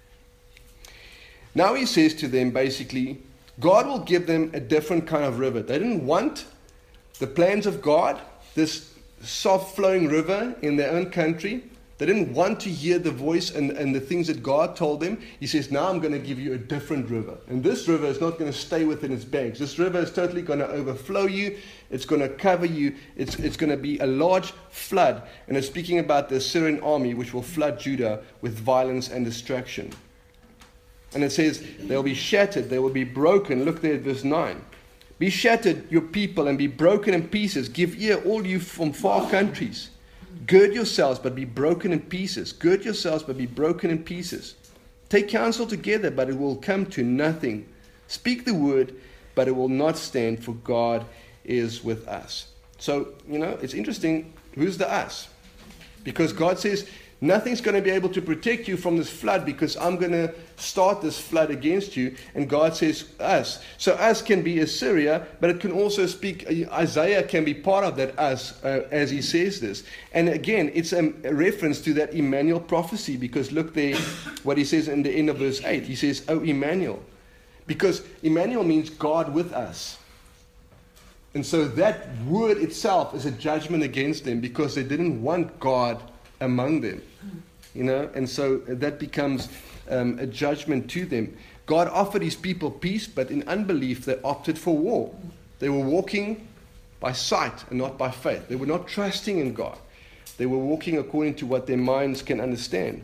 now he says to them, basically, God will give them a different kind of river. They didn't want the plans of God, this soft flowing river in their own country. They didn't want to hear the voice and the things that God told them. He says, now I'm going to give you a different river. And this river is not going to stay within its banks. This river is totally going to overflow you. It's going to cover you. It's going to be a large flood. And it's speaking about the Assyrian army, which will flood Judah with violence and destruction. And it says, they'll be shattered. They will be broken. Look there at verse 9. Be shattered, your people, and be broken in pieces. Give ear, all you from far countries. Gird yourselves, but be broken in pieces. Gird yourselves, but be broken in pieces. Take counsel together, but it will come to nothing. Speak the word, but it will not stand, for God is with us. So, it's interesting. Who's the us? Because God says, nothing's going to be able to protect you from this flood because I'm going to start this flood against you. And God says us. So us can be Assyria, but it can also speak, Isaiah can be part of that us as he says this. And again, it's a reference to that Emmanuel prophecy, because look there what he says in the end of verse 8. He says, "Oh, Emmanuel." Because Emmanuel means God with us. And so that word itself is a judgment against them because they didn't want God among them. And so that becomes a judgment to them. God offered his people peace, but in unbelief they opted for war. They were walking by sight and not by faith. They were not trusting in God. They were walking according to what their minds can understand.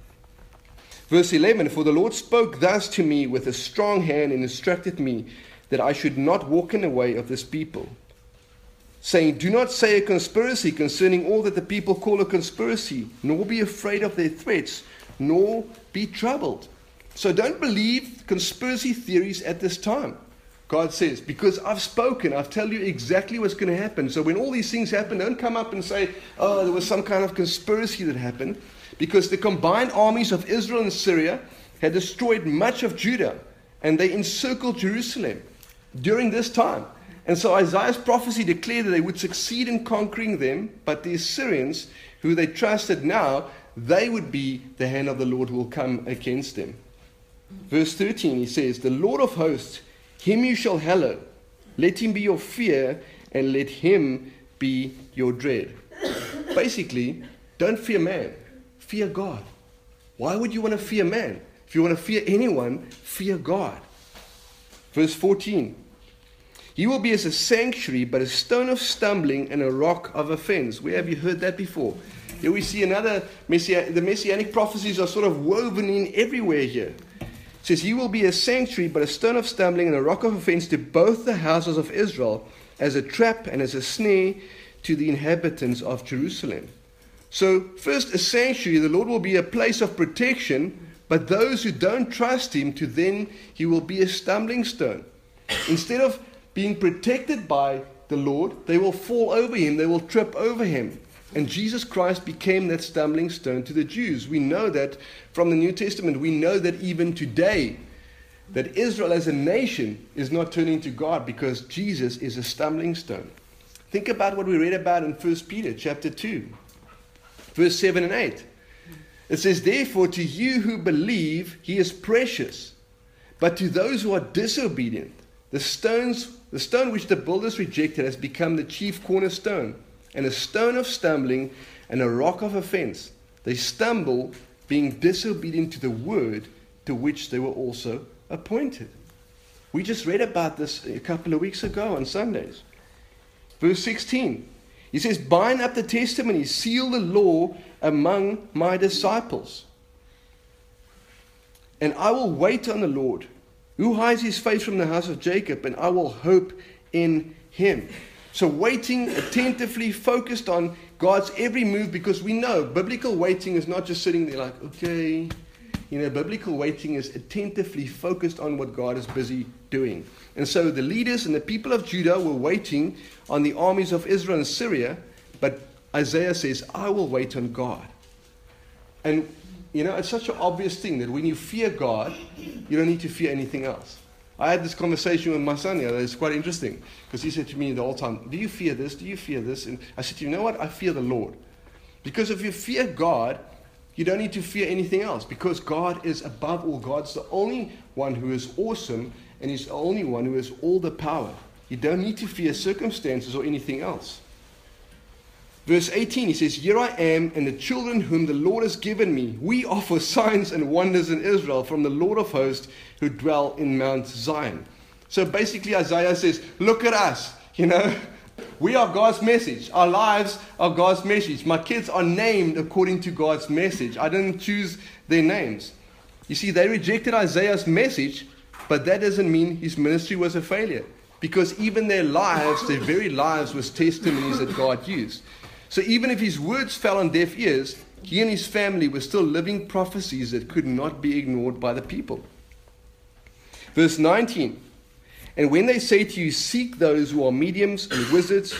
Verse 11, "For the Lord spoke thus to me with a strong hand and instructed me that I should not walk in the way of this people, saying, do not say a conspiracy concerning all that the people call a conspiracy, nor be afraid of their threats, nor be troubled." So don't believe conspiracy theories at this time, God says, because I've spoken. I've told you exactly what's going to happen. So when all these things happen, don't come up and say, oh, there was some kind of conspiracy that happened, because the combined armies of Israel and Syria had destroyed much of Judah, and they encircled Jerusalem during this time. And so Isaiah's prophecy declared that they would succeed in conquering them, but the Assyrians, who they trusted now, they would be the hand of the Lord who will come against them. Verse 13, he says, "The Lord of hosts, him you shall hallow. Let him be your fear, and let him be your dread." Basically, don't fear man, fear God. Why would you want to fear man? If you want to fear anyone, fear God. Verse 14, "He will be as a sanctuary, but a stone of stumbling and a rock of offense." Where have you heard that before? Here we see another, the messianic prophecies are sort of woven in everywhere here. It says, "He will be a sanctuary, but a stone of stumbling and a rock of offense to both the houses of Israel, as a trap and as a snare to the inhabitants of Jerusalem." So first, a sanctuary, the Lord will be a place of protection, but those who don't trust him, to them he will be a stumbling stone. Instead of being protected by the Lord, they will fall over him, they will trip over him. And Jesus Christ became that stumbling stone to the Jews. We know that from the New Testament. We know that even today, that Israel as a nation is not turning to God because Jesus is a stumbling stone. Think about what we read about in 1 Peter chapter 2, verse 7 and 8. It says, "Therefore to you who believe, he is precious. But to those who are disobedient, the stone which the builders rejected has become the chief cornerstone, and a stone of stumbling and a rock of offense. They stumble, being disobedient to the word to which they were also appointed." We just read about this a couple of weeks ago on Sundays. Verse 16, he says, "Bind up the testimony, seal the law among my disciples. And I will wait on the Lord, who hides his face from the house of Jacob, and I will hope in him." So waiting attentively, focused on God's every move, because we know biblical waiting is not just sitting there like, okay. Biblical waiting is attentively focused on what God is busy doing. And so the leaders and the people of Judah were waiting on the armies of Israel and Syria, but Isaiah says, I will wait on God. And, it's such an obvious thing that when you fear God, you don't need to fear anything else. I had this conversation with my son the other day. It's quite interesting, because he said to me the whole time, do you fear this? Do you fear this? And I said, you know what? I fear the Lord. Because if you fear God, you don't need to fear anything else, because God is above all. God's the only one who is awesome, and he's the only one who has all the power. You don't need to fear circumstances or anything else. Verse 18, he says, "Here I am, and the children whom the Lord has given me. We offer signs and wonders in Israel from the Lord of hosts who dwell in Mount Zion." So basically Isaiah says, look at us, We are God's message. Our lives are God's message. My kids are named according to God's message. I didn't choose their names. You see, they rejected Isaiah's message, but that doesn't mean his ministry was a failure, because even their lives, their very lives, was testimonies that God used. So even if his words fell on deaf ears, he and his family were still living prophecies that could not be ignored by the people. Verse 19, and when they say to you, seek those who are mediums and wizards,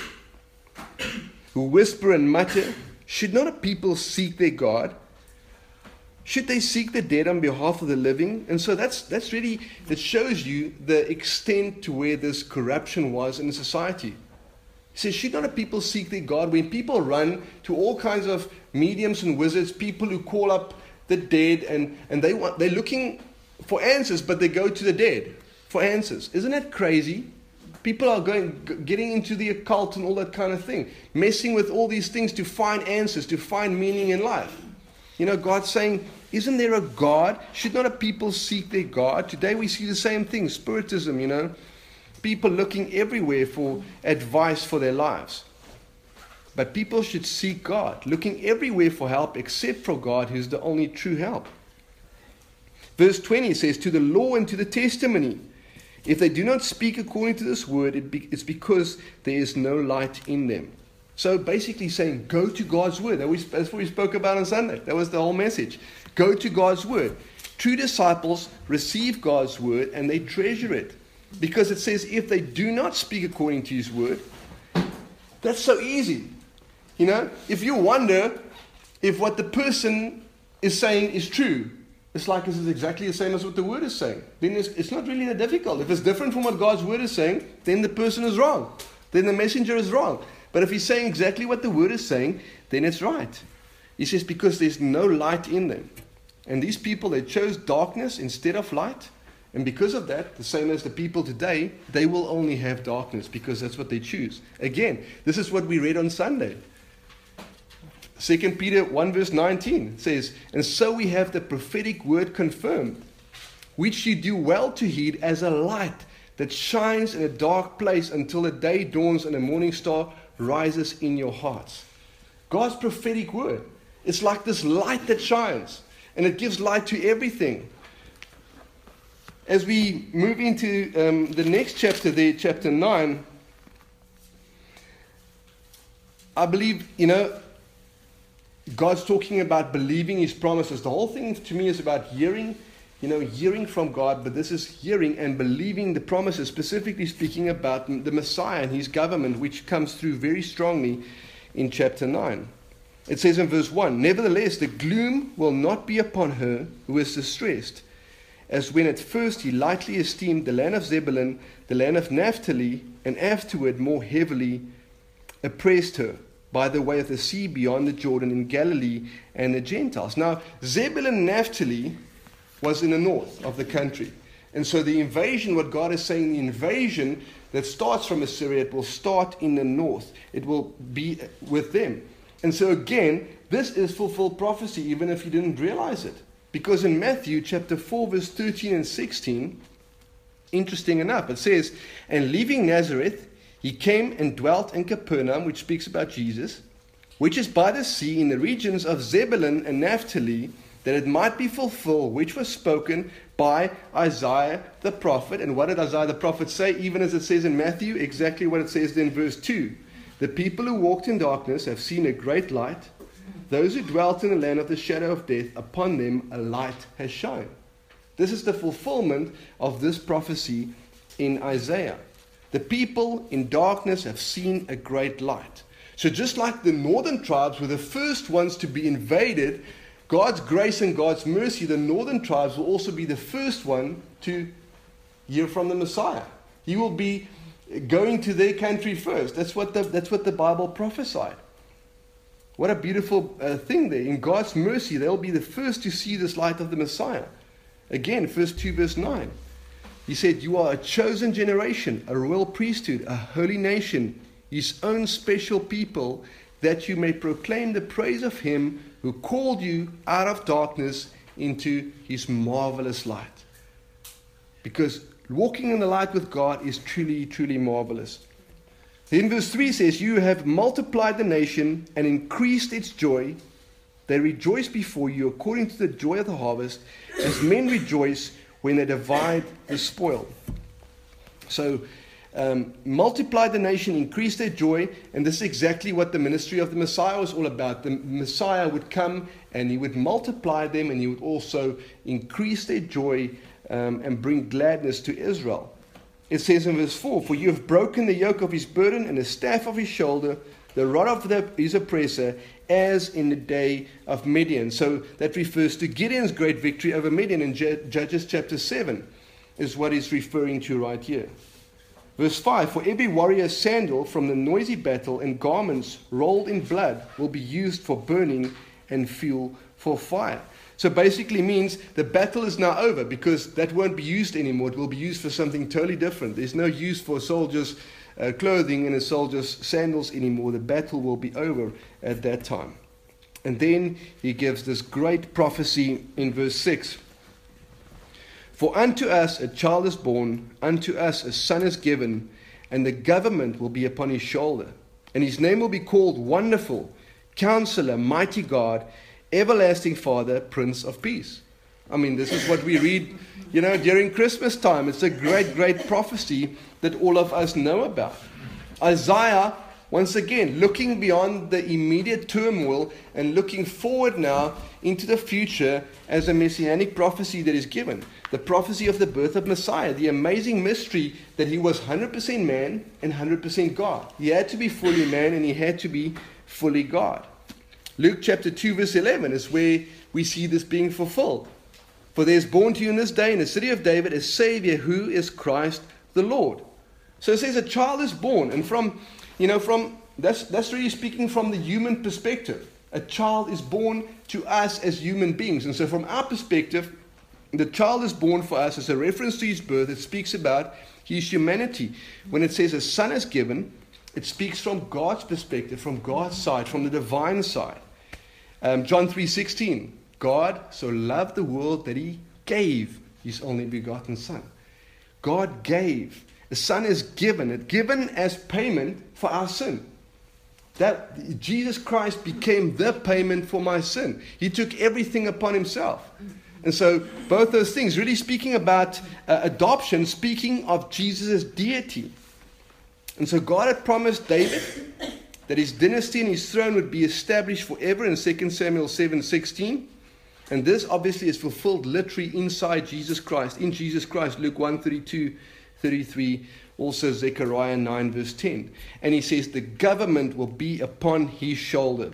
who whisper and mutter, should not a people seek their God? Should they seek the dead on behalf of the living? And so that's really, that shows you the extent to where this corruption was in the society. He says, should not a people seek their God? When people run to all kinds of mediums and wizards, people who call up the dead, and they're looking for answers, but they go to the dead for answers. Isn't that crazy? People are getting into the occult and all that kind of thing, messing with all these things to find answers, to find meaning in life. You know, God's saying, isn't there a God? Should not a people seek their God? Today we see the same thing, spiritism, you know. People looking everywhere for advice for their lives. But people should seek God, looking everywhere for help except for God, who's the only true help. Verse 20 says, to the law and to the testimony. If they do not speak according to this word, it's because there is no light in them. So basically saying, go to God's word. That's what we spoke about on Sunday. That was the whole message. Go to God's word. True disciples receive God's word and they treasure it. Because it says, if they do not speak according to his word, that's so easy. You know, if you wonder if what the person is saying is true, it's like this is exactly the same as what the word is saying. Then it's not really that difficult. If it's different from what God's word is saying, then the person is wrong. Then the messenger is wrong. But if he's saying exactly what the word is saying, then it's right. He says, because there's no light in them. And these people, they chose darkness instead of light. And because of that, the same as the people today, they will only have darkness because that's what they choose. Again, this is what we read on Sunday. 2 Peter 1 verse 19 says, and so we have the prophetic word confirmed, which you do well to heed as a light that shines in a dark place until the day dawns and the morning star rises in your hearts. God's prophetic word. It's like this light that shines, and it gives light to everything. As we move into the next chapter there, chapter 9, I believe, you know, God's talking about believing his promises. The whole thing to me is about hearing, you know, hearing from God, but this is hearing and believing the promises, specifically speaking about the Messiah and his government, which comes through very strongly in chapter 9. It says in verse 1, nevertheless, the gloom will not be upon her who is distressed, as when at first he lightly esteemed the land of Zebulun, the land of Naphtali, and afterward more heavily oppressed her by the way of the sea beyond the Jordan in Galilee and the Gentiles. Now, Zebulun and Naphtali was in the north of the country. And so the invasion, what God is saying, the invasion that starts from Assyria, it will start in the north. It will be with them. And so again, this is fulfilled prophecy, even if you didn't realize it. Because in Matthew chapter 4, verse 13 and 16, interesting enough, it says, and leaving Nazareth, he came and dwelt in Capernaum, which speaks about Jesus, which is by the sea in the regions of Zebulun and Naphtali, that it might be fulfilled, which was spoken by Isaiah the prophet. And what did Isaiah the prophet say? Even as it says in Matthew, exactly what it says in verse 2. The people who walked in darkness have seen a great light. Those who dwelt in the land of the shadow of death, upon them a light has shone. This is the fulfillment of this prophecy in Isaiah. The people in darkness have seen a great light. So just like the northern tribes were the first ones to be invaded, God's grace and God's mercy, the northern tribes will also be the first one to hear from the Messiah. He will be going to their country first. That's what the Bible prophesied. What a beautiful thing there. In God's mercy, they'll be the first to see this light of the Messiah. Again, 1 2 verse 9. He said, you are a chosen generation, a royal priesthood, a holy nation, his own special people, that you may proclaim the praise of him who called you out of darkness into his marvelous light. Because walking in the light with God is truly, truly marvelous. Then verse 3 says, you have multiplied the nation and increased its joy. They rejoice before you according to the joy of the harvest, as men rejoice when they divide the spoil. So multiplied the nation, increased their joy, and this is exactly what the ministry of the Messiah was all about. The Messiah would come and he would multiply them, and he would also increase their joy and bring gladness to Israel. It says in verse 4, "For you have broken the yoke of his burden and the staff of his shoulder, the rod of his oppressor, as in the day of Midian." So that refers to Gideon's great victory over Midian in Judges chapter 7, is what he's referring to right here. Verse 5, "For every warrior's sandal from the noisy battle and garments rolled in blood will be used for burning and fuel for fire." So basically means the battle is now over, because that won't be used anymore. It will be used for something totally different. There's no use for a soldier's clothing and a soldier's sandals anymore. The battle will be over at that time. And then he gives this great prophecy in verse 6. "For unto us a child is born, unto us a son is given, and the government will be upon his shoulder. And his name will be called Wonderful, Counselor, Mighty God, Everlasting Father, Prince of Peace." I mean, this is what we read, during Christmas time. It's a great, great prophecy that all of us know about. Isaiah, once again, looking beyond the immediate turmoil and looking forward now into the future as a messianic prophecy that is given. The prophecy of the birth of Messiah, the amazing mystery that he was 100% man and 100% God. He had to be fully man and he had to be fully God. Luke chapter 2 verse 11 is where we see this being fulfilled. "For there is born to you in this day in the city of David a Savior, who is Christ the Lord." So it says a child is born, and that's really speaking from the human perspective. A child is born to us as human beings. And so from our perspective, the child is born for us as a reference to his birth. It speaks about his humanity. When it says a son is given, it speaks from God's perspective, from God's side, from the divine side. John 3:16, "God so loved the world that he gave his only begotten Son." God gave. The Son is given as payment for our sin. That Jesus Christ became the payment for my sin. He took everything upon himself. And so both those things, really speaking about adoption, speaking of Jesus' deity. And so God had promised David that his dynasty and his throne would be established forever in 2 Samuel 7:16. And this obviously is fulfilled literally inside Jesus Christ, in Jesus Christ, Luke 1:32-33, also Zechariah 9 verse 10. And he says the government will be upon his shoulder.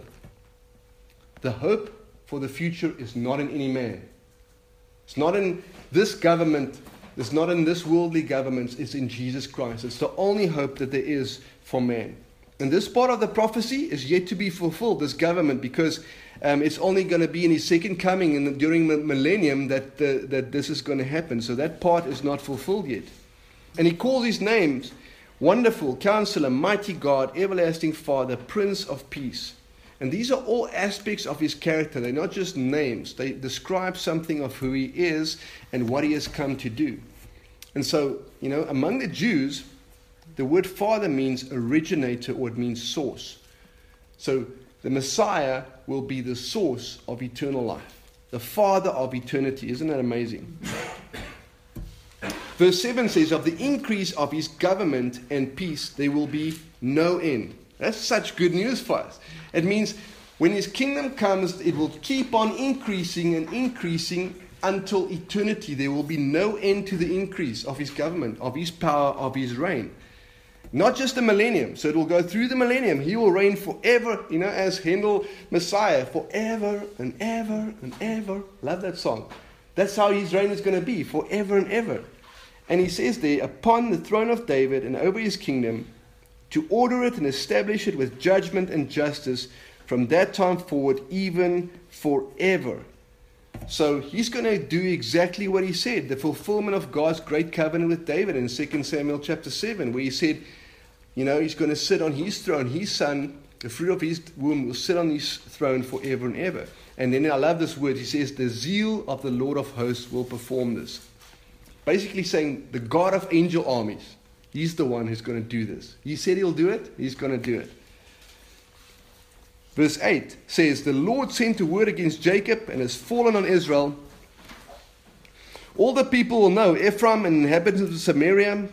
The hope for the future is not in any man. It's not in this government. It's not in this worldly government. It's in Jesus Christ. It's the only hope that there is for man. And this part of the prophecy is yet to be fulfilled, this government, because it's only going to be in his second coming and during the millennium that this is going to happen. So that part is not fulfilled yet. And he calls his names Wonderful, Counselor, Mighty God, Everlasting Father, Prince of Peace. And these are all aspects of his character. They're not just names. They describe something of who he is and what he has come to do. And so, among the Jews, the word Father means originator, or it means source. So the Messiah will be the source of eternal life, the Father of eternity. Isn't that amazing? Verse 7 says, "Of the increase of his government and peace there will be no end." That's such good news for us. It means when his kingdom comes, it will keep on increasing and increasing until eternity. There will be no end to the increase of his government, of his power, of his reign. Not just the millennium. So it will go through the millennium. He will reign forever, as Handel Messiah, forever and ever and ever. Love that song. That's how his reign is going to be, forever and ever. And he says there, upon the throne of David and over his kingdom, to order it and establish it with judgment and justice from that time forward, even forever. So he's going to do exactly what he said, the fulfillment of God's great covenant with David in 2 Samuel chapter 7, where he said, he's going to sit on his throne. His son, the fruit of his womb, will sit on his throne forever and ever. And then I love this word. He says, the zeal of the Lord of hosts will perform this. Basically saying the God of angel armies, he's the one who's going to do this. He said he'll do it. He's going to do it. Verse 8 says, the Lord sent a word against Jacob and has fallen on Israel. All the people will know, Ephraim and inhabitants of Samaria,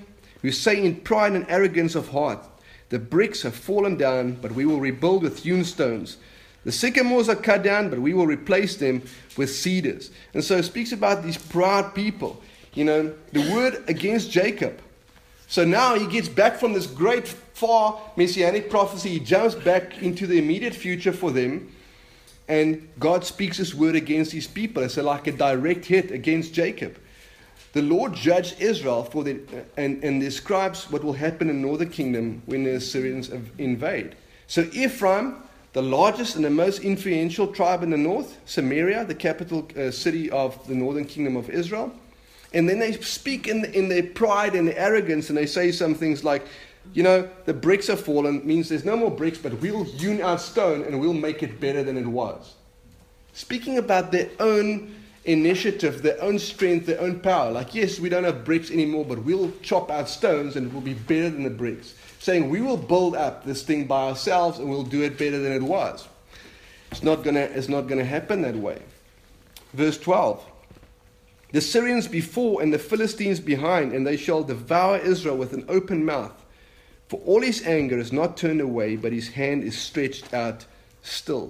who say in pride and arrogance of heart, the bricks have fallen down, but we will rebuild with hewn stones. The sycamores are cut down, but we will replace them with cedars. And so it speaks about these proud people. The word against Jacob. So now he gets back from this great, far messianic prophecy. He jumps back into the immediate future for them. And God speaks his word against these people. It's like a direct hit against Jacob. The Lord judged Israel and describes what will happen in the northern kingdom when the Assyrians invade. So Ephraim, the largest and the most influential tribe in the north, Samaria, the capital city of the northern kingdom of Israel. And then they speak in their pride and their arrogance, and they say some things like, the bricks have fallen, means there's no more bricks, but we'll hewn out stone and we'll make it better than it was. Speaking about their own initiative, their own strength, their own power. Like, yes, we don't have bricks anymore, but we'll chop out stones and it will be better than the bricks. Saying we will build up this thing by ourselves and we'll do it better than it was. It's not gonna happen that way. Verse 12. The Syrians before and the Philistines behind, and they shall devour Israel with an open mouth. For all his anger is not turned away, but his hand is stretched out still.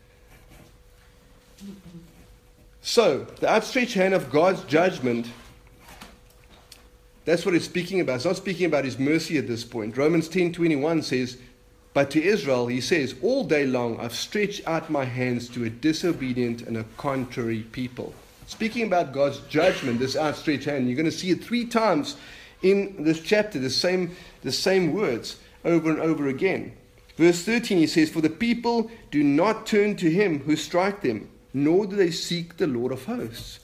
So, the outstretched hand of God's judgment, that's what it's speaking about. It's not speaking about his mercy at this point. Romans 10:21 says, but to Israel, he says, all day long I've stretched out my hands to a disobedient and a contrary people. Speaking about God's judgment, this outstretched hand, you're going to see it 3 times in this chapter, the same words over and over again. Verse 13, he says, for the people do not turn to him who strike them, nor do they seek the Lord of hosts.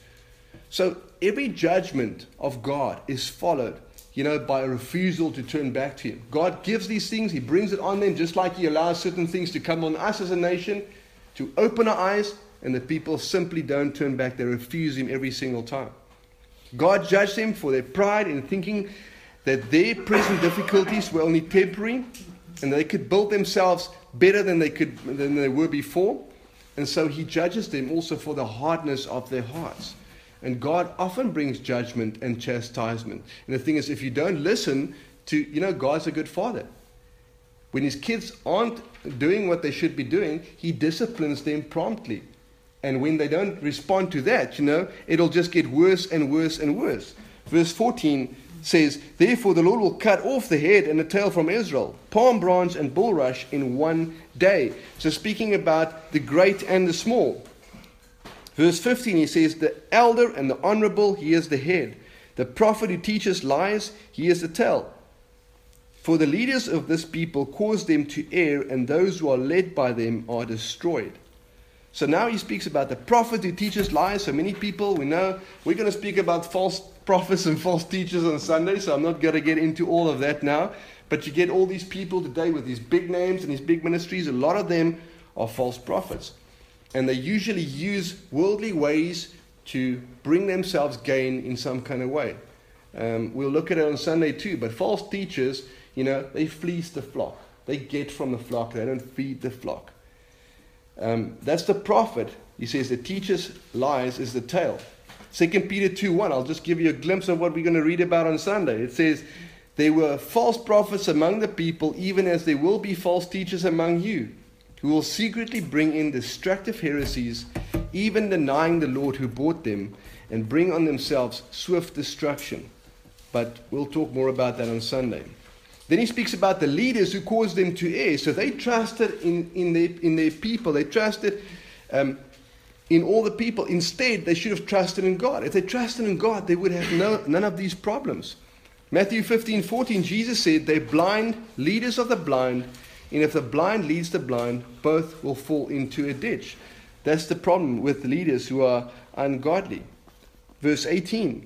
So every judgment of God is followed, by a refusal to turn back to him. God gives these things, he brings it on them, just like he allows certain things to come on us as a nation, to open our eyes, and the people simply don't turn back. They refuse him every single time. God judged them for their pride in thinking that their present difficulties were only temporary and they could build themselves better than they were before. And so he judges them also for the hardness of their hearts. And God often brings judgment and chastisement. And the thing is, if you don't listen to, God's a good father. When his kids aren't doing what they should be doing, he disciplines them promptly. And when they don't respond to that, it'll just get worse and worse and worse. Verse 14 says, therefore the Lord will cut off the head and the tail from Israel, palm branch and bulrush in one day. So speaking about the great and the small. Verse 15, he says, the elder and the honorable, he is the head. The prophet who teaches lies, he is the tail. For the leaders of this people cause them to err, and those who are led by them are destroyed. So now he speaks about the prophet who teaches lies. So many people, we know, we're going to speak about false prophets and false teachers on Sunday, so I'm not going to get into all of that now. But you get all these people today with these big names and these big ministries. A lot of them are false prophets. And they usually use worldly ways to bring themselves gain in some kind of way. We'll look at it on Sunday too. But false teachers, they fleece the flock. They get from the flock. They don't feed the flock. That's the prophet. He says the teacher's lies is the tail. 2 Peter 2:1. I'll just give you a glimpse of what we're going to read about on Sunday. It says, there were false prophets among the people, even as there will be false teachers among you, who will secretly bring in destructive heresies, even denying the Lord who bought them, and bring on themselves swift destruction. But we'll talk more about that on Sunday. Then he speaks about the leaders who caused them to err. So they trusted in their people. They trusted in all the people. Instead, they should have trusted in God. If they trusted in God, they would have none of these problems. Matthew 15:14, Jesus said, they're blind, leaders of the blind, and if the blind leads the blind, both will fall into a ditch. That's the problem with leaders who are ungodly. Verse 18.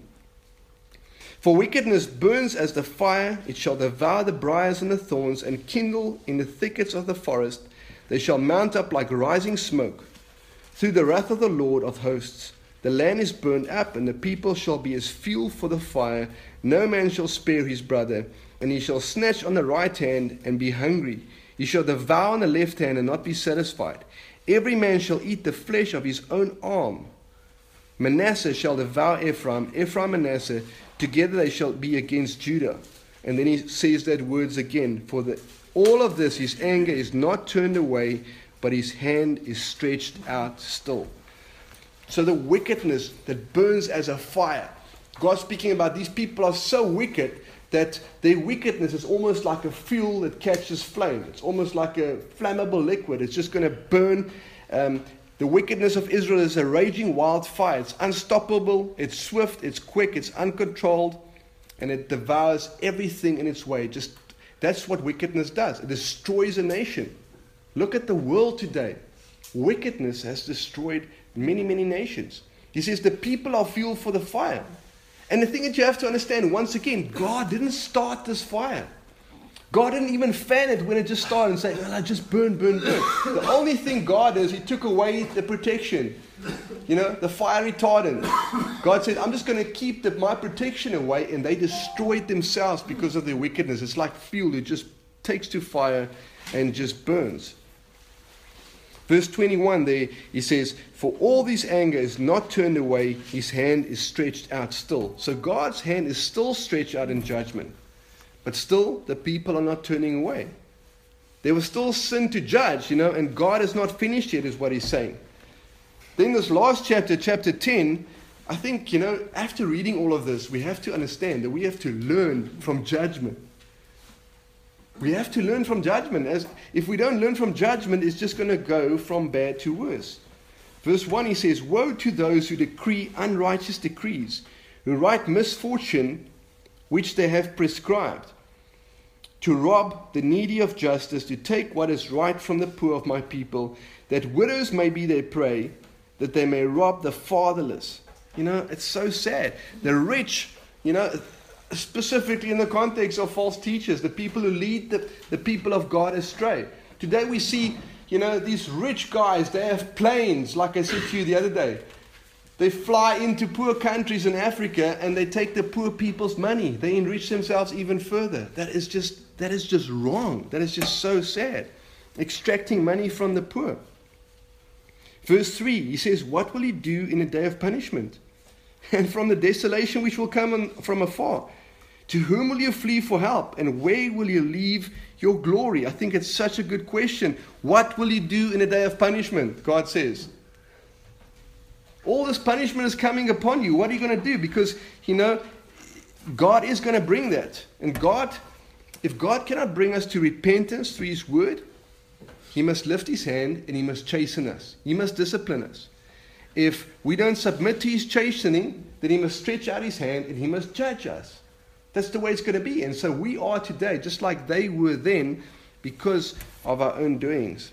For wickedness burns as the fire, it shall devour the briars and the thorns, and kindle in the thickets of the forest. They shall mount up like rising smoke. Through the wrath of the Lord of hosts, the land is burned up, and the people shall be as fuel for the fire. No man shall spare his brother, and he shall snatch on the right hand and be hungry. He shall devour on the left hand and not be satisfied. Every man shall eat the flesh of his own arm. Manasseh shall devour Ephraim, Ephraim Manasseh, together they shall be against Judah. And then he says that words again. For all of this, his anger is not turned away, but his hand is stretched out still. So the wickedness that burns as a fire. God speaking about these people are so wicked that their wickedness is almost like a fuel that catches flame. It's almost like a flammable liquid. It's just going to burn. The wickedness of Israel is a raging wildfire. It's unstoppable, it's swift, it's quick, it's uncontrolled, and it devours everything in its way. That's what wickedness does. It destroys a nation. Look at the world today. Wickedness has destroyed many, many nations. He says the people are fuel for the fire. And the thing that you have to understand, once again, God didn't start this fire. God didn't even fan it when it just started and say, oh, just burn, burn, burn. The only thing God does, he took away the protection. The fire retardant. God said, I'm just going to keep my protection away, and they destroyed themselves because of their wickedness. It's like fuel. It just takes to fire and just burns. Verse 21 there, he says, for all this anger is not turned away, his hand is stretched out still. So God's hand is still stretched out in judgment. But still, the people are not turning away. There was still sin to judge, and God is not finished yet, is what he's saying. Then this last chapter, chapter 10, I think, after reading all of this, we have to understand that we have to learn from judgment. We have to learn from judgment. As if we don't learn from judgment, it's just going to go from bad to worse. Verse 1, he says, woe to those who decree unrighteous decrees, who write misfortune which they have prescribed, to rob the needy of justice, to take what is right from the poor of my people, that widows may be their prey, that they may rob the fatherless. It's so sad. The rich, specifically in the context of false teachers, the people who lead the people of God astray. Today we see, these rich guys, they have planes, like I said to you the other day. They fly into poor countries in Africa and they take the poor people's money. They enrich themselves even further. That is just wrong. That is just so sad. Extracting money from the poor. Verse 3, he says, what will he do in a day of punishment? And from the desolation which will come from afar. To whom will you flee for help? And where will you leave your glory? I think it's such a good question. What will you do in a day of punishment? God says. All this punishment is coming upon you. What are you going to do? Because, God is going to bring that. And if God cannot bring us to repentance through his word, he must lift his hand and he must chasten us. He must discipline us. If we don't submit to his chastening, then he must stretch out his hand and he must judge us. That's the way it's going to be. And so we are today, just like they were then, because of our own doings.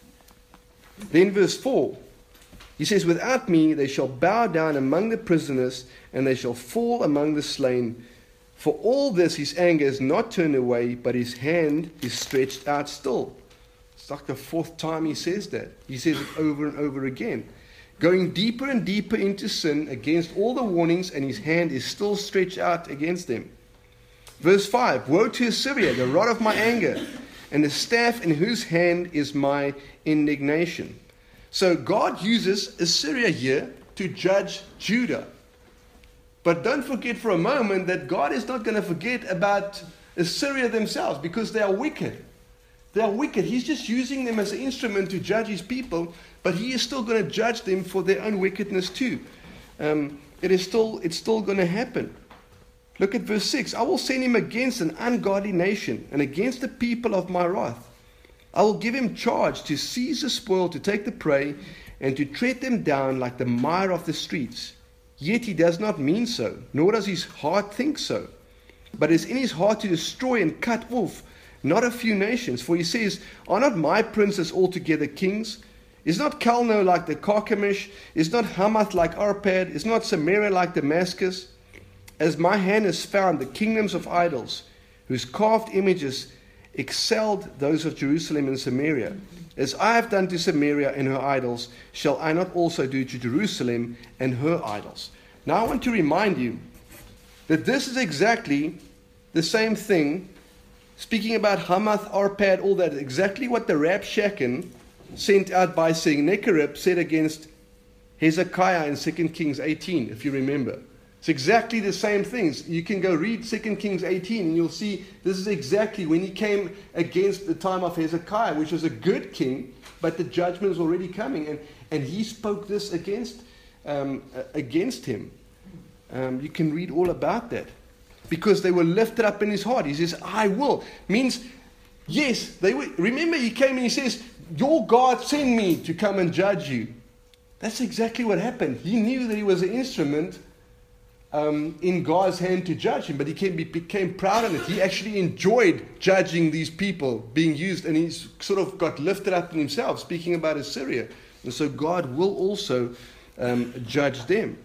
Then verse 4, he says, without me they shall bow down among the prisoners, and they shall fall among the slain. For all this his anger is not turned away, but his hand is stretched out still. It's like the fourth time he says that. He says it over and over again. Going deeper and deeper into sin against all the warnings, and his hand is still stretched out against them. Verse 5, woe to Assyria, the rod of my anger, and the staff in whose hand is my indignation. So God uses Assyria here to judge Judah. But don't forget for a moment that God is not going to forget about Assyria themselves, because they are wicked. They are wicked. He's just using them as an instrument to judge his people, but he is still going to judge them for their own wickedness too. It's still going to happen. Look at verse 6. I will send him against an ungodly nation and against the people of my wrath. I will give him charge to seize the spoil, to take the prey, and to tread them down like the mire of the streets. Yet he does not mean so, nor does his heart think so. But it is in his heart to destroy and cut off not a few nations. For he says, are not my princes altogether kings? Is not Calno like the Carchemish? Is not Hamath like Arpad? Is not Samaria like Damascus? As my hand has found the kingdoms of idols, whose carved images excelled those of Jerusalem and Samaria. As I have done to Samaria and her idols, shall I not also do to Jerusalem and her idols? Now I want to remind you that this is exactly the same thing, speaking about Hamath, Arpad, all that, exactly what the Rabshakeh sent out by Sennacherib said against Hezekiah in 2 Kings 18, if you remember. It's exactly the same things. You can go read 2 Kings 18 and you'll see this is exactly when he came against the time of Hezekiah, which was a good king, but the judgment was already coming. And he spoke this against him. You can read all about that. Because they were lifted up in his heart. He says, I will. Means, yes, they were. Remember, he came and he says, your God sent me to come and judge you. That's exactly what happened. He knew that he was an instrument in God's hand to judge him, but he became proud of it. He actually enjoyed judging these people being used, and he sort of got lifted up in himself, speaking about Assyria. And so God will also judge them.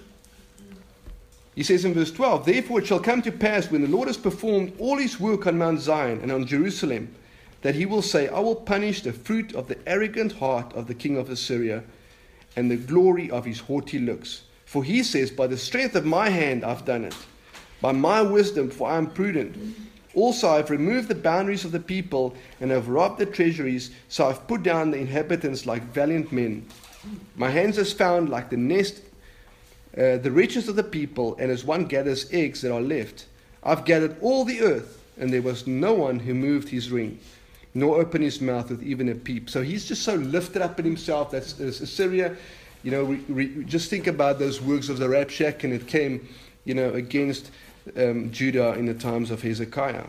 He says in verse 12, therefore it shall come to pass when the Lord has performed all his work on Mount Zion and on Jerusalem, that he will say, I will punish the fruit of the arrogant heart of the king of Assyria and the glory of his haughty looks. For he says, by the strength of my hand I've done it, by my wisdom, for I am prudent. Also I have removed the boundaries of the people and have robbed the treasuries, so I have put down the inhabitants like valiant men. My hands has found like the nest, the riches of the people, and as one gathers eggs that are left. I've gathered all the earth, and there was no one who moved his ring, nor opened his mouth with even a peep. So he's just so lifted up in himself. That's Assyria. You know, we just think about those works of the Rabshakeh, and it came, against Judah in the times of Hezekiah.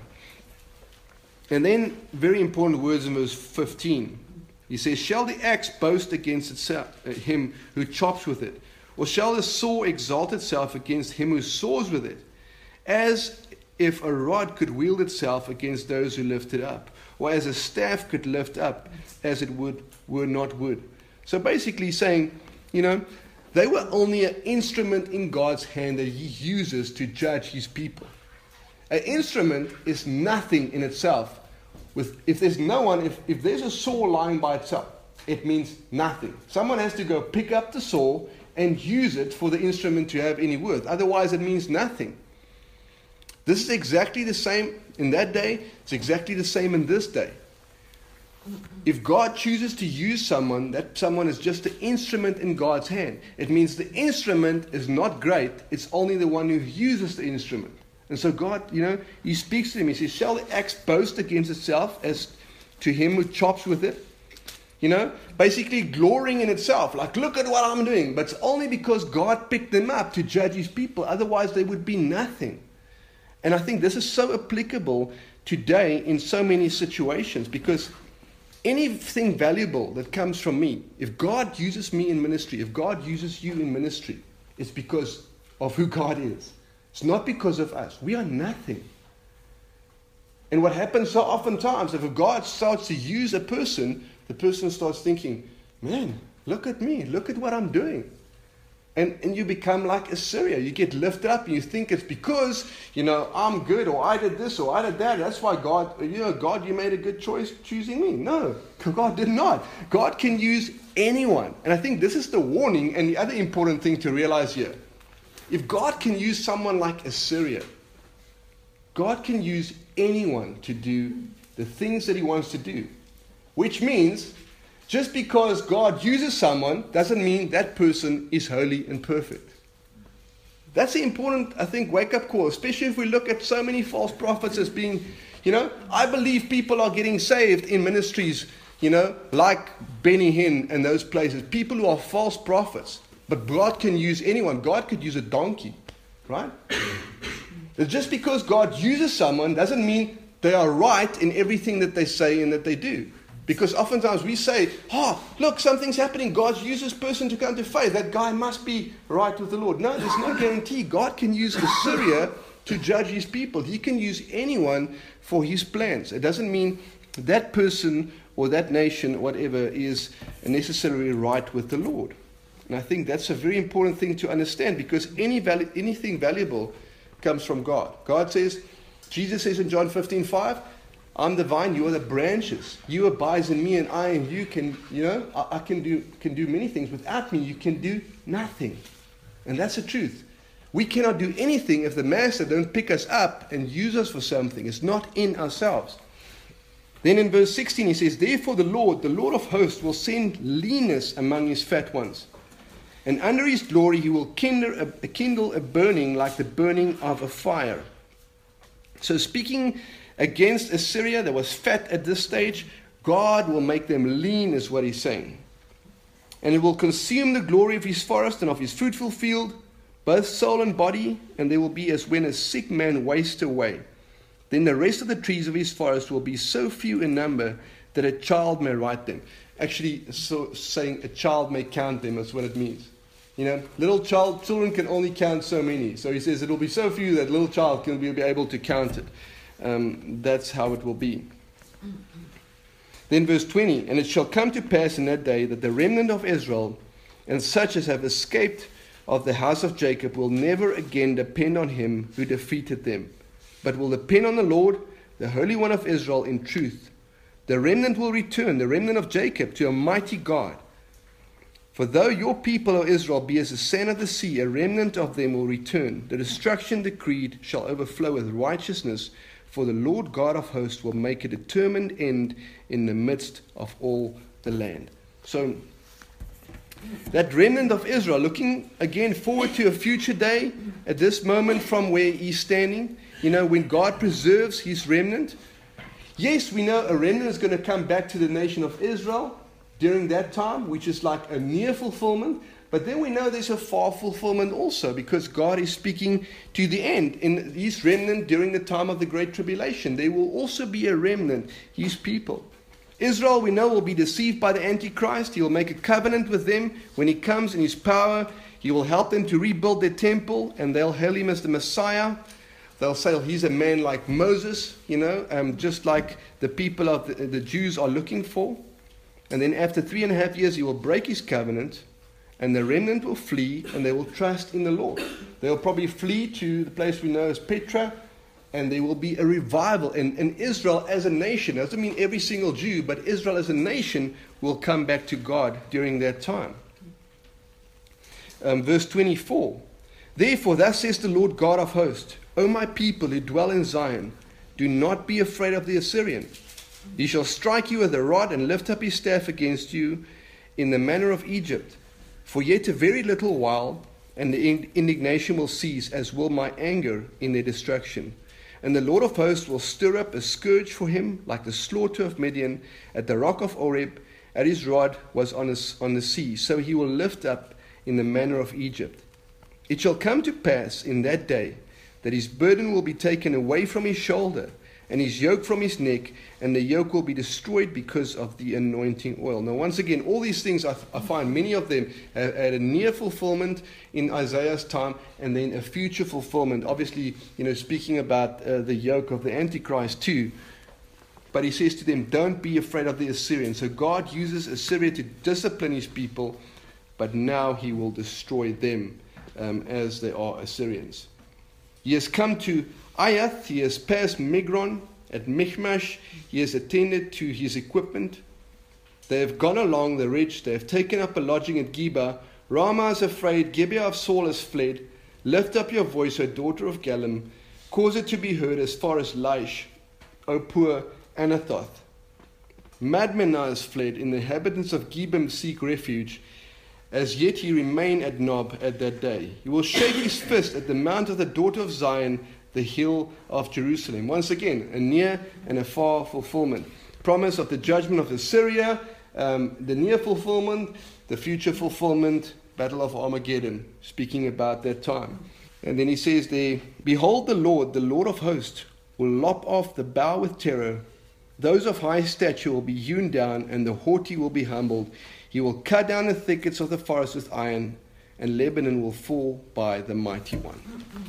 And then, very important words in verse 15. He says, shall the axe boast against itself, him who chops with it? Or shall the saw exalt itself against him who saws with it? As if a rod could wield itself against those who lift it up, or as a staff could lift up, as it were not wood. So basically saying, they were only an instrument in God's hand that he uses to judge his people. An instrument is nothing in itself. If there's no one, if there's a saw lying by itself, it means nothing. Someone has to go pick up the saw and use it for the instrument to have any worth. Otherwise, it means nothing. This is exactly the same in that day. It's exactly the same in this day. If God chooses to use someone, that someone is just an instrument in God's hand. It means the instrument is not great. It's only the one who uses the instrument. And so God, he speaks to him. He says, shall the axe boast against itself as to him who chops with it? Basically glorying in itself. Like, look at what I'm doing. But it's only because God picked them up to judge his people. Otherwise, they would be nothing. And I think this is so applicable today in so many situations, because anything valuable that comes from me, if God uses me in ministry, if God uses you in ministry, it's because of who God is. It's not because of us. We are nothing. And what happens so oftentimes, if God starts to use a person, the person starts thinking, man, look at me, look at what I'm doing. And you become like Assyria. You get lifted up and you think it's because, I'm good, or I did this or I did that. That's why God, God, you made a good choice choosing me. No, God did not. God can use anyone. And I think this is the warning and the other important thing to realize here. If God can use someone like Assyria, God can use anyone to do the things that he wants to do. Which means, just because God uses someone doesn't mean that person is holy and perfect. That's the important, I think, wake-up call, especially if we look at so many false prophets as being, I believe people are getting saved in ministries, like Benny Hinn and those places. People who are false prophets. But God can use anyone. God could use a donkey, right? Just because God uses someone doesn't mean they are right in everything that they say and that they do. Because oftentimes we say, look, something's happening. God uses this person to come to faith. That guy must be right with the Lord. No, there's no guarantee. God can use Assyria to judge his people. He can use anyone for his plans. It doesn't mean that person or that nation, whatever, is necessarily right with the Lord. And I think that's a very important thing to understand, because anything valuable comes from God. Jesus says in John 15:5, I'm the vine, you are the branches. You abide in me and I in you. I can do many things. Without me, you can do nothing. And that's the truth. We cannot do anything if the Master don't pick us up and use us for something. It's not in ourselves. Then in verse 16 he says, therefore the Lord of hosts will send leanness among his fat ones, And under his glory he will kindle a burning like the burning of a fire. So speaking against Assyria that was fat at this stage, God will make them lean, is what he's saying. And it will consume the glory of his forest and of his fruitful field, both soul and body, and they will be as when a sick man wastes away. Then the rest of the trees of his forest will be so few in number that a child may write them. Actually, so saying a child may count them is what it means. You know, children can only count so many. So he says it will be so few that a little child can be able to count it. That's how it will be. Then verse 20, and it shall come to pass in that day that the remnant of Israel and such as have escaped of the house of Jacob will never again depend on him who defeated them, but will depend on the Lord, the Holy One of Israel, in truth. The remnant will return, the remnant of Jacob, to a mighty God. For though your people, O Israel, be as the sand of the sea, a remnant of them will return. The destruction decreed shall overflow with righteousness, for the Lord God of hosts will make a determined end in the midst of all the land. So, that remnant of Israel, looking again forward to a future day, at this moment from where he's standing, you know, when God preserves his remnant. Yes, we know a remnant is going to come back to the nation of Israel during that time, which is like a near fulfillment. But then we know there's a far fulfillment also, because God is speaking to the end. In his remnant during the time of the Great Tribulation, there will also be a remnant, his people. Israel, we know, will be deceived by the Antichrist. He will make a covenant with them when he comes in his power. He will help them to rebuild their temple, and they'll hail him as the Messiah. They'll say, he's a man like Moses, you know, just like the people of the Jews are looking for. And then after 3.5 years, he will break his covenant, and the remnant will flee, and they will trust in the Lord. They'll probably flee to the place we know as Petra, and there will be a revival. And Israel as a nation, doesn't mean every single Jew, but Israel as a nation will come back to God during that time. Verse 24. Therefore, thus says the Lord God of hosts, O my people who dwell in Zion, do not be afraid of the Assyrian. He shall strike you with a rod and lift up his staff against you in the manner of Egypt. For yet a very little while, and the indignation will cease, as will my anger in their destruction. And the Lord of hosts will stir up a scourge for him, like the slaughter of Midian at the rock of Oreb, at his rod was on the sea. So he will lift up in the manner of Egypt. It shall come to pass in that day that his burden will be taken away from his shoulder, and his yoke from his neck, and the yoke will be destroyed because of the anointing oil. Now, once again, all these things, I find many of them had a near fulfillment in Isaiah's time, and then a future fulfillment. Obviously, you know, speaking about the yoke of the Antichrist too. But he says to them, don't be afraid of the Assyrians. So God uses Assyria to discipline his people, but now he will destroy them as they are Assyrians. He has come to Ayath, he has passed Migron, at Michmash, he has attended to his equipment. They have gone along the ridge, they have taken up a lodging at Geba. Ramah is afraid, Gibeah of Saul has fled. Lift up your voice, O daughter of Gallim, cause it to be heard as far as Laish, O poor Anathoth. Madmenah has fled, and the inhabitants of Gebim seek refuge. As yet he remained at Nob at that day. He will shake his fist at the mount of the daughter of Zion, the hill of Jerusalem. Once again, a near and a far fulfillment. Promise of the judgment of Assyria, the near fulfillment, the future fulfillment, Battle of Armageddon, speaking about that time. And then he says there, behold the Lord of hosts, will lop off the bow with terror. Those of high stature will be hewn down, and the haughty will be humbled. He will cut down the thickets of the forest with iron, and Lebanon will fall by the mighty one.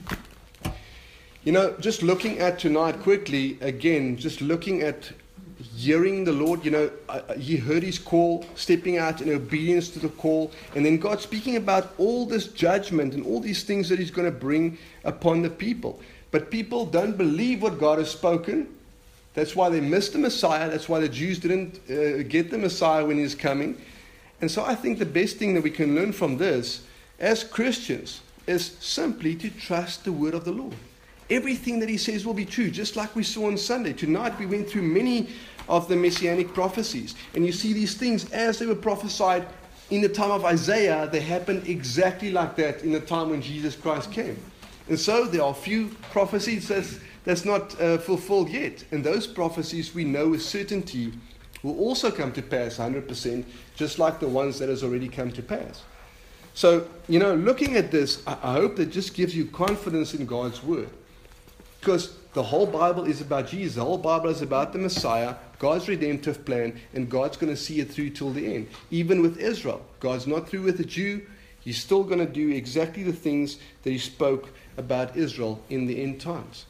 You know, just looking at tonight quickly, again, just looking at hearing the Lord, you know, he heard his call, stepping out in obedience to the call, and then God speaking about all this judgment and all these things that he's going to bring upon the people. But people don't believe what God has spoken. That's why they missed the Messiah. That's why the Jews didn't get the Messiah when he's coming. And so I think the best thing that we can learn from this as Christians is simply to trust the word of the Lord. Everything that he says will be true, just like we saw on Sunday. Tonight we went through many of the messianic prophecies. And you see these things as they were prophesied in the time of Isaiah, they happened exactly like that in the time when Jesus Christ came. And so there are a few prophecies that's not fulfilled yet. And those prophecies we know with certainty will also come to pass 100%, just like the ones that has already come to pass. So, looking at this, I hope that just gives you confidence in God's word. Because the whole Bible is about Jesus. The whole Bible is about the Messiah, God's redemptive plan, and God's going to see it through till the end. Even with Israel, God's not through with the Jew. He's still going to do exactly the things that he spoke about Israel in the end times.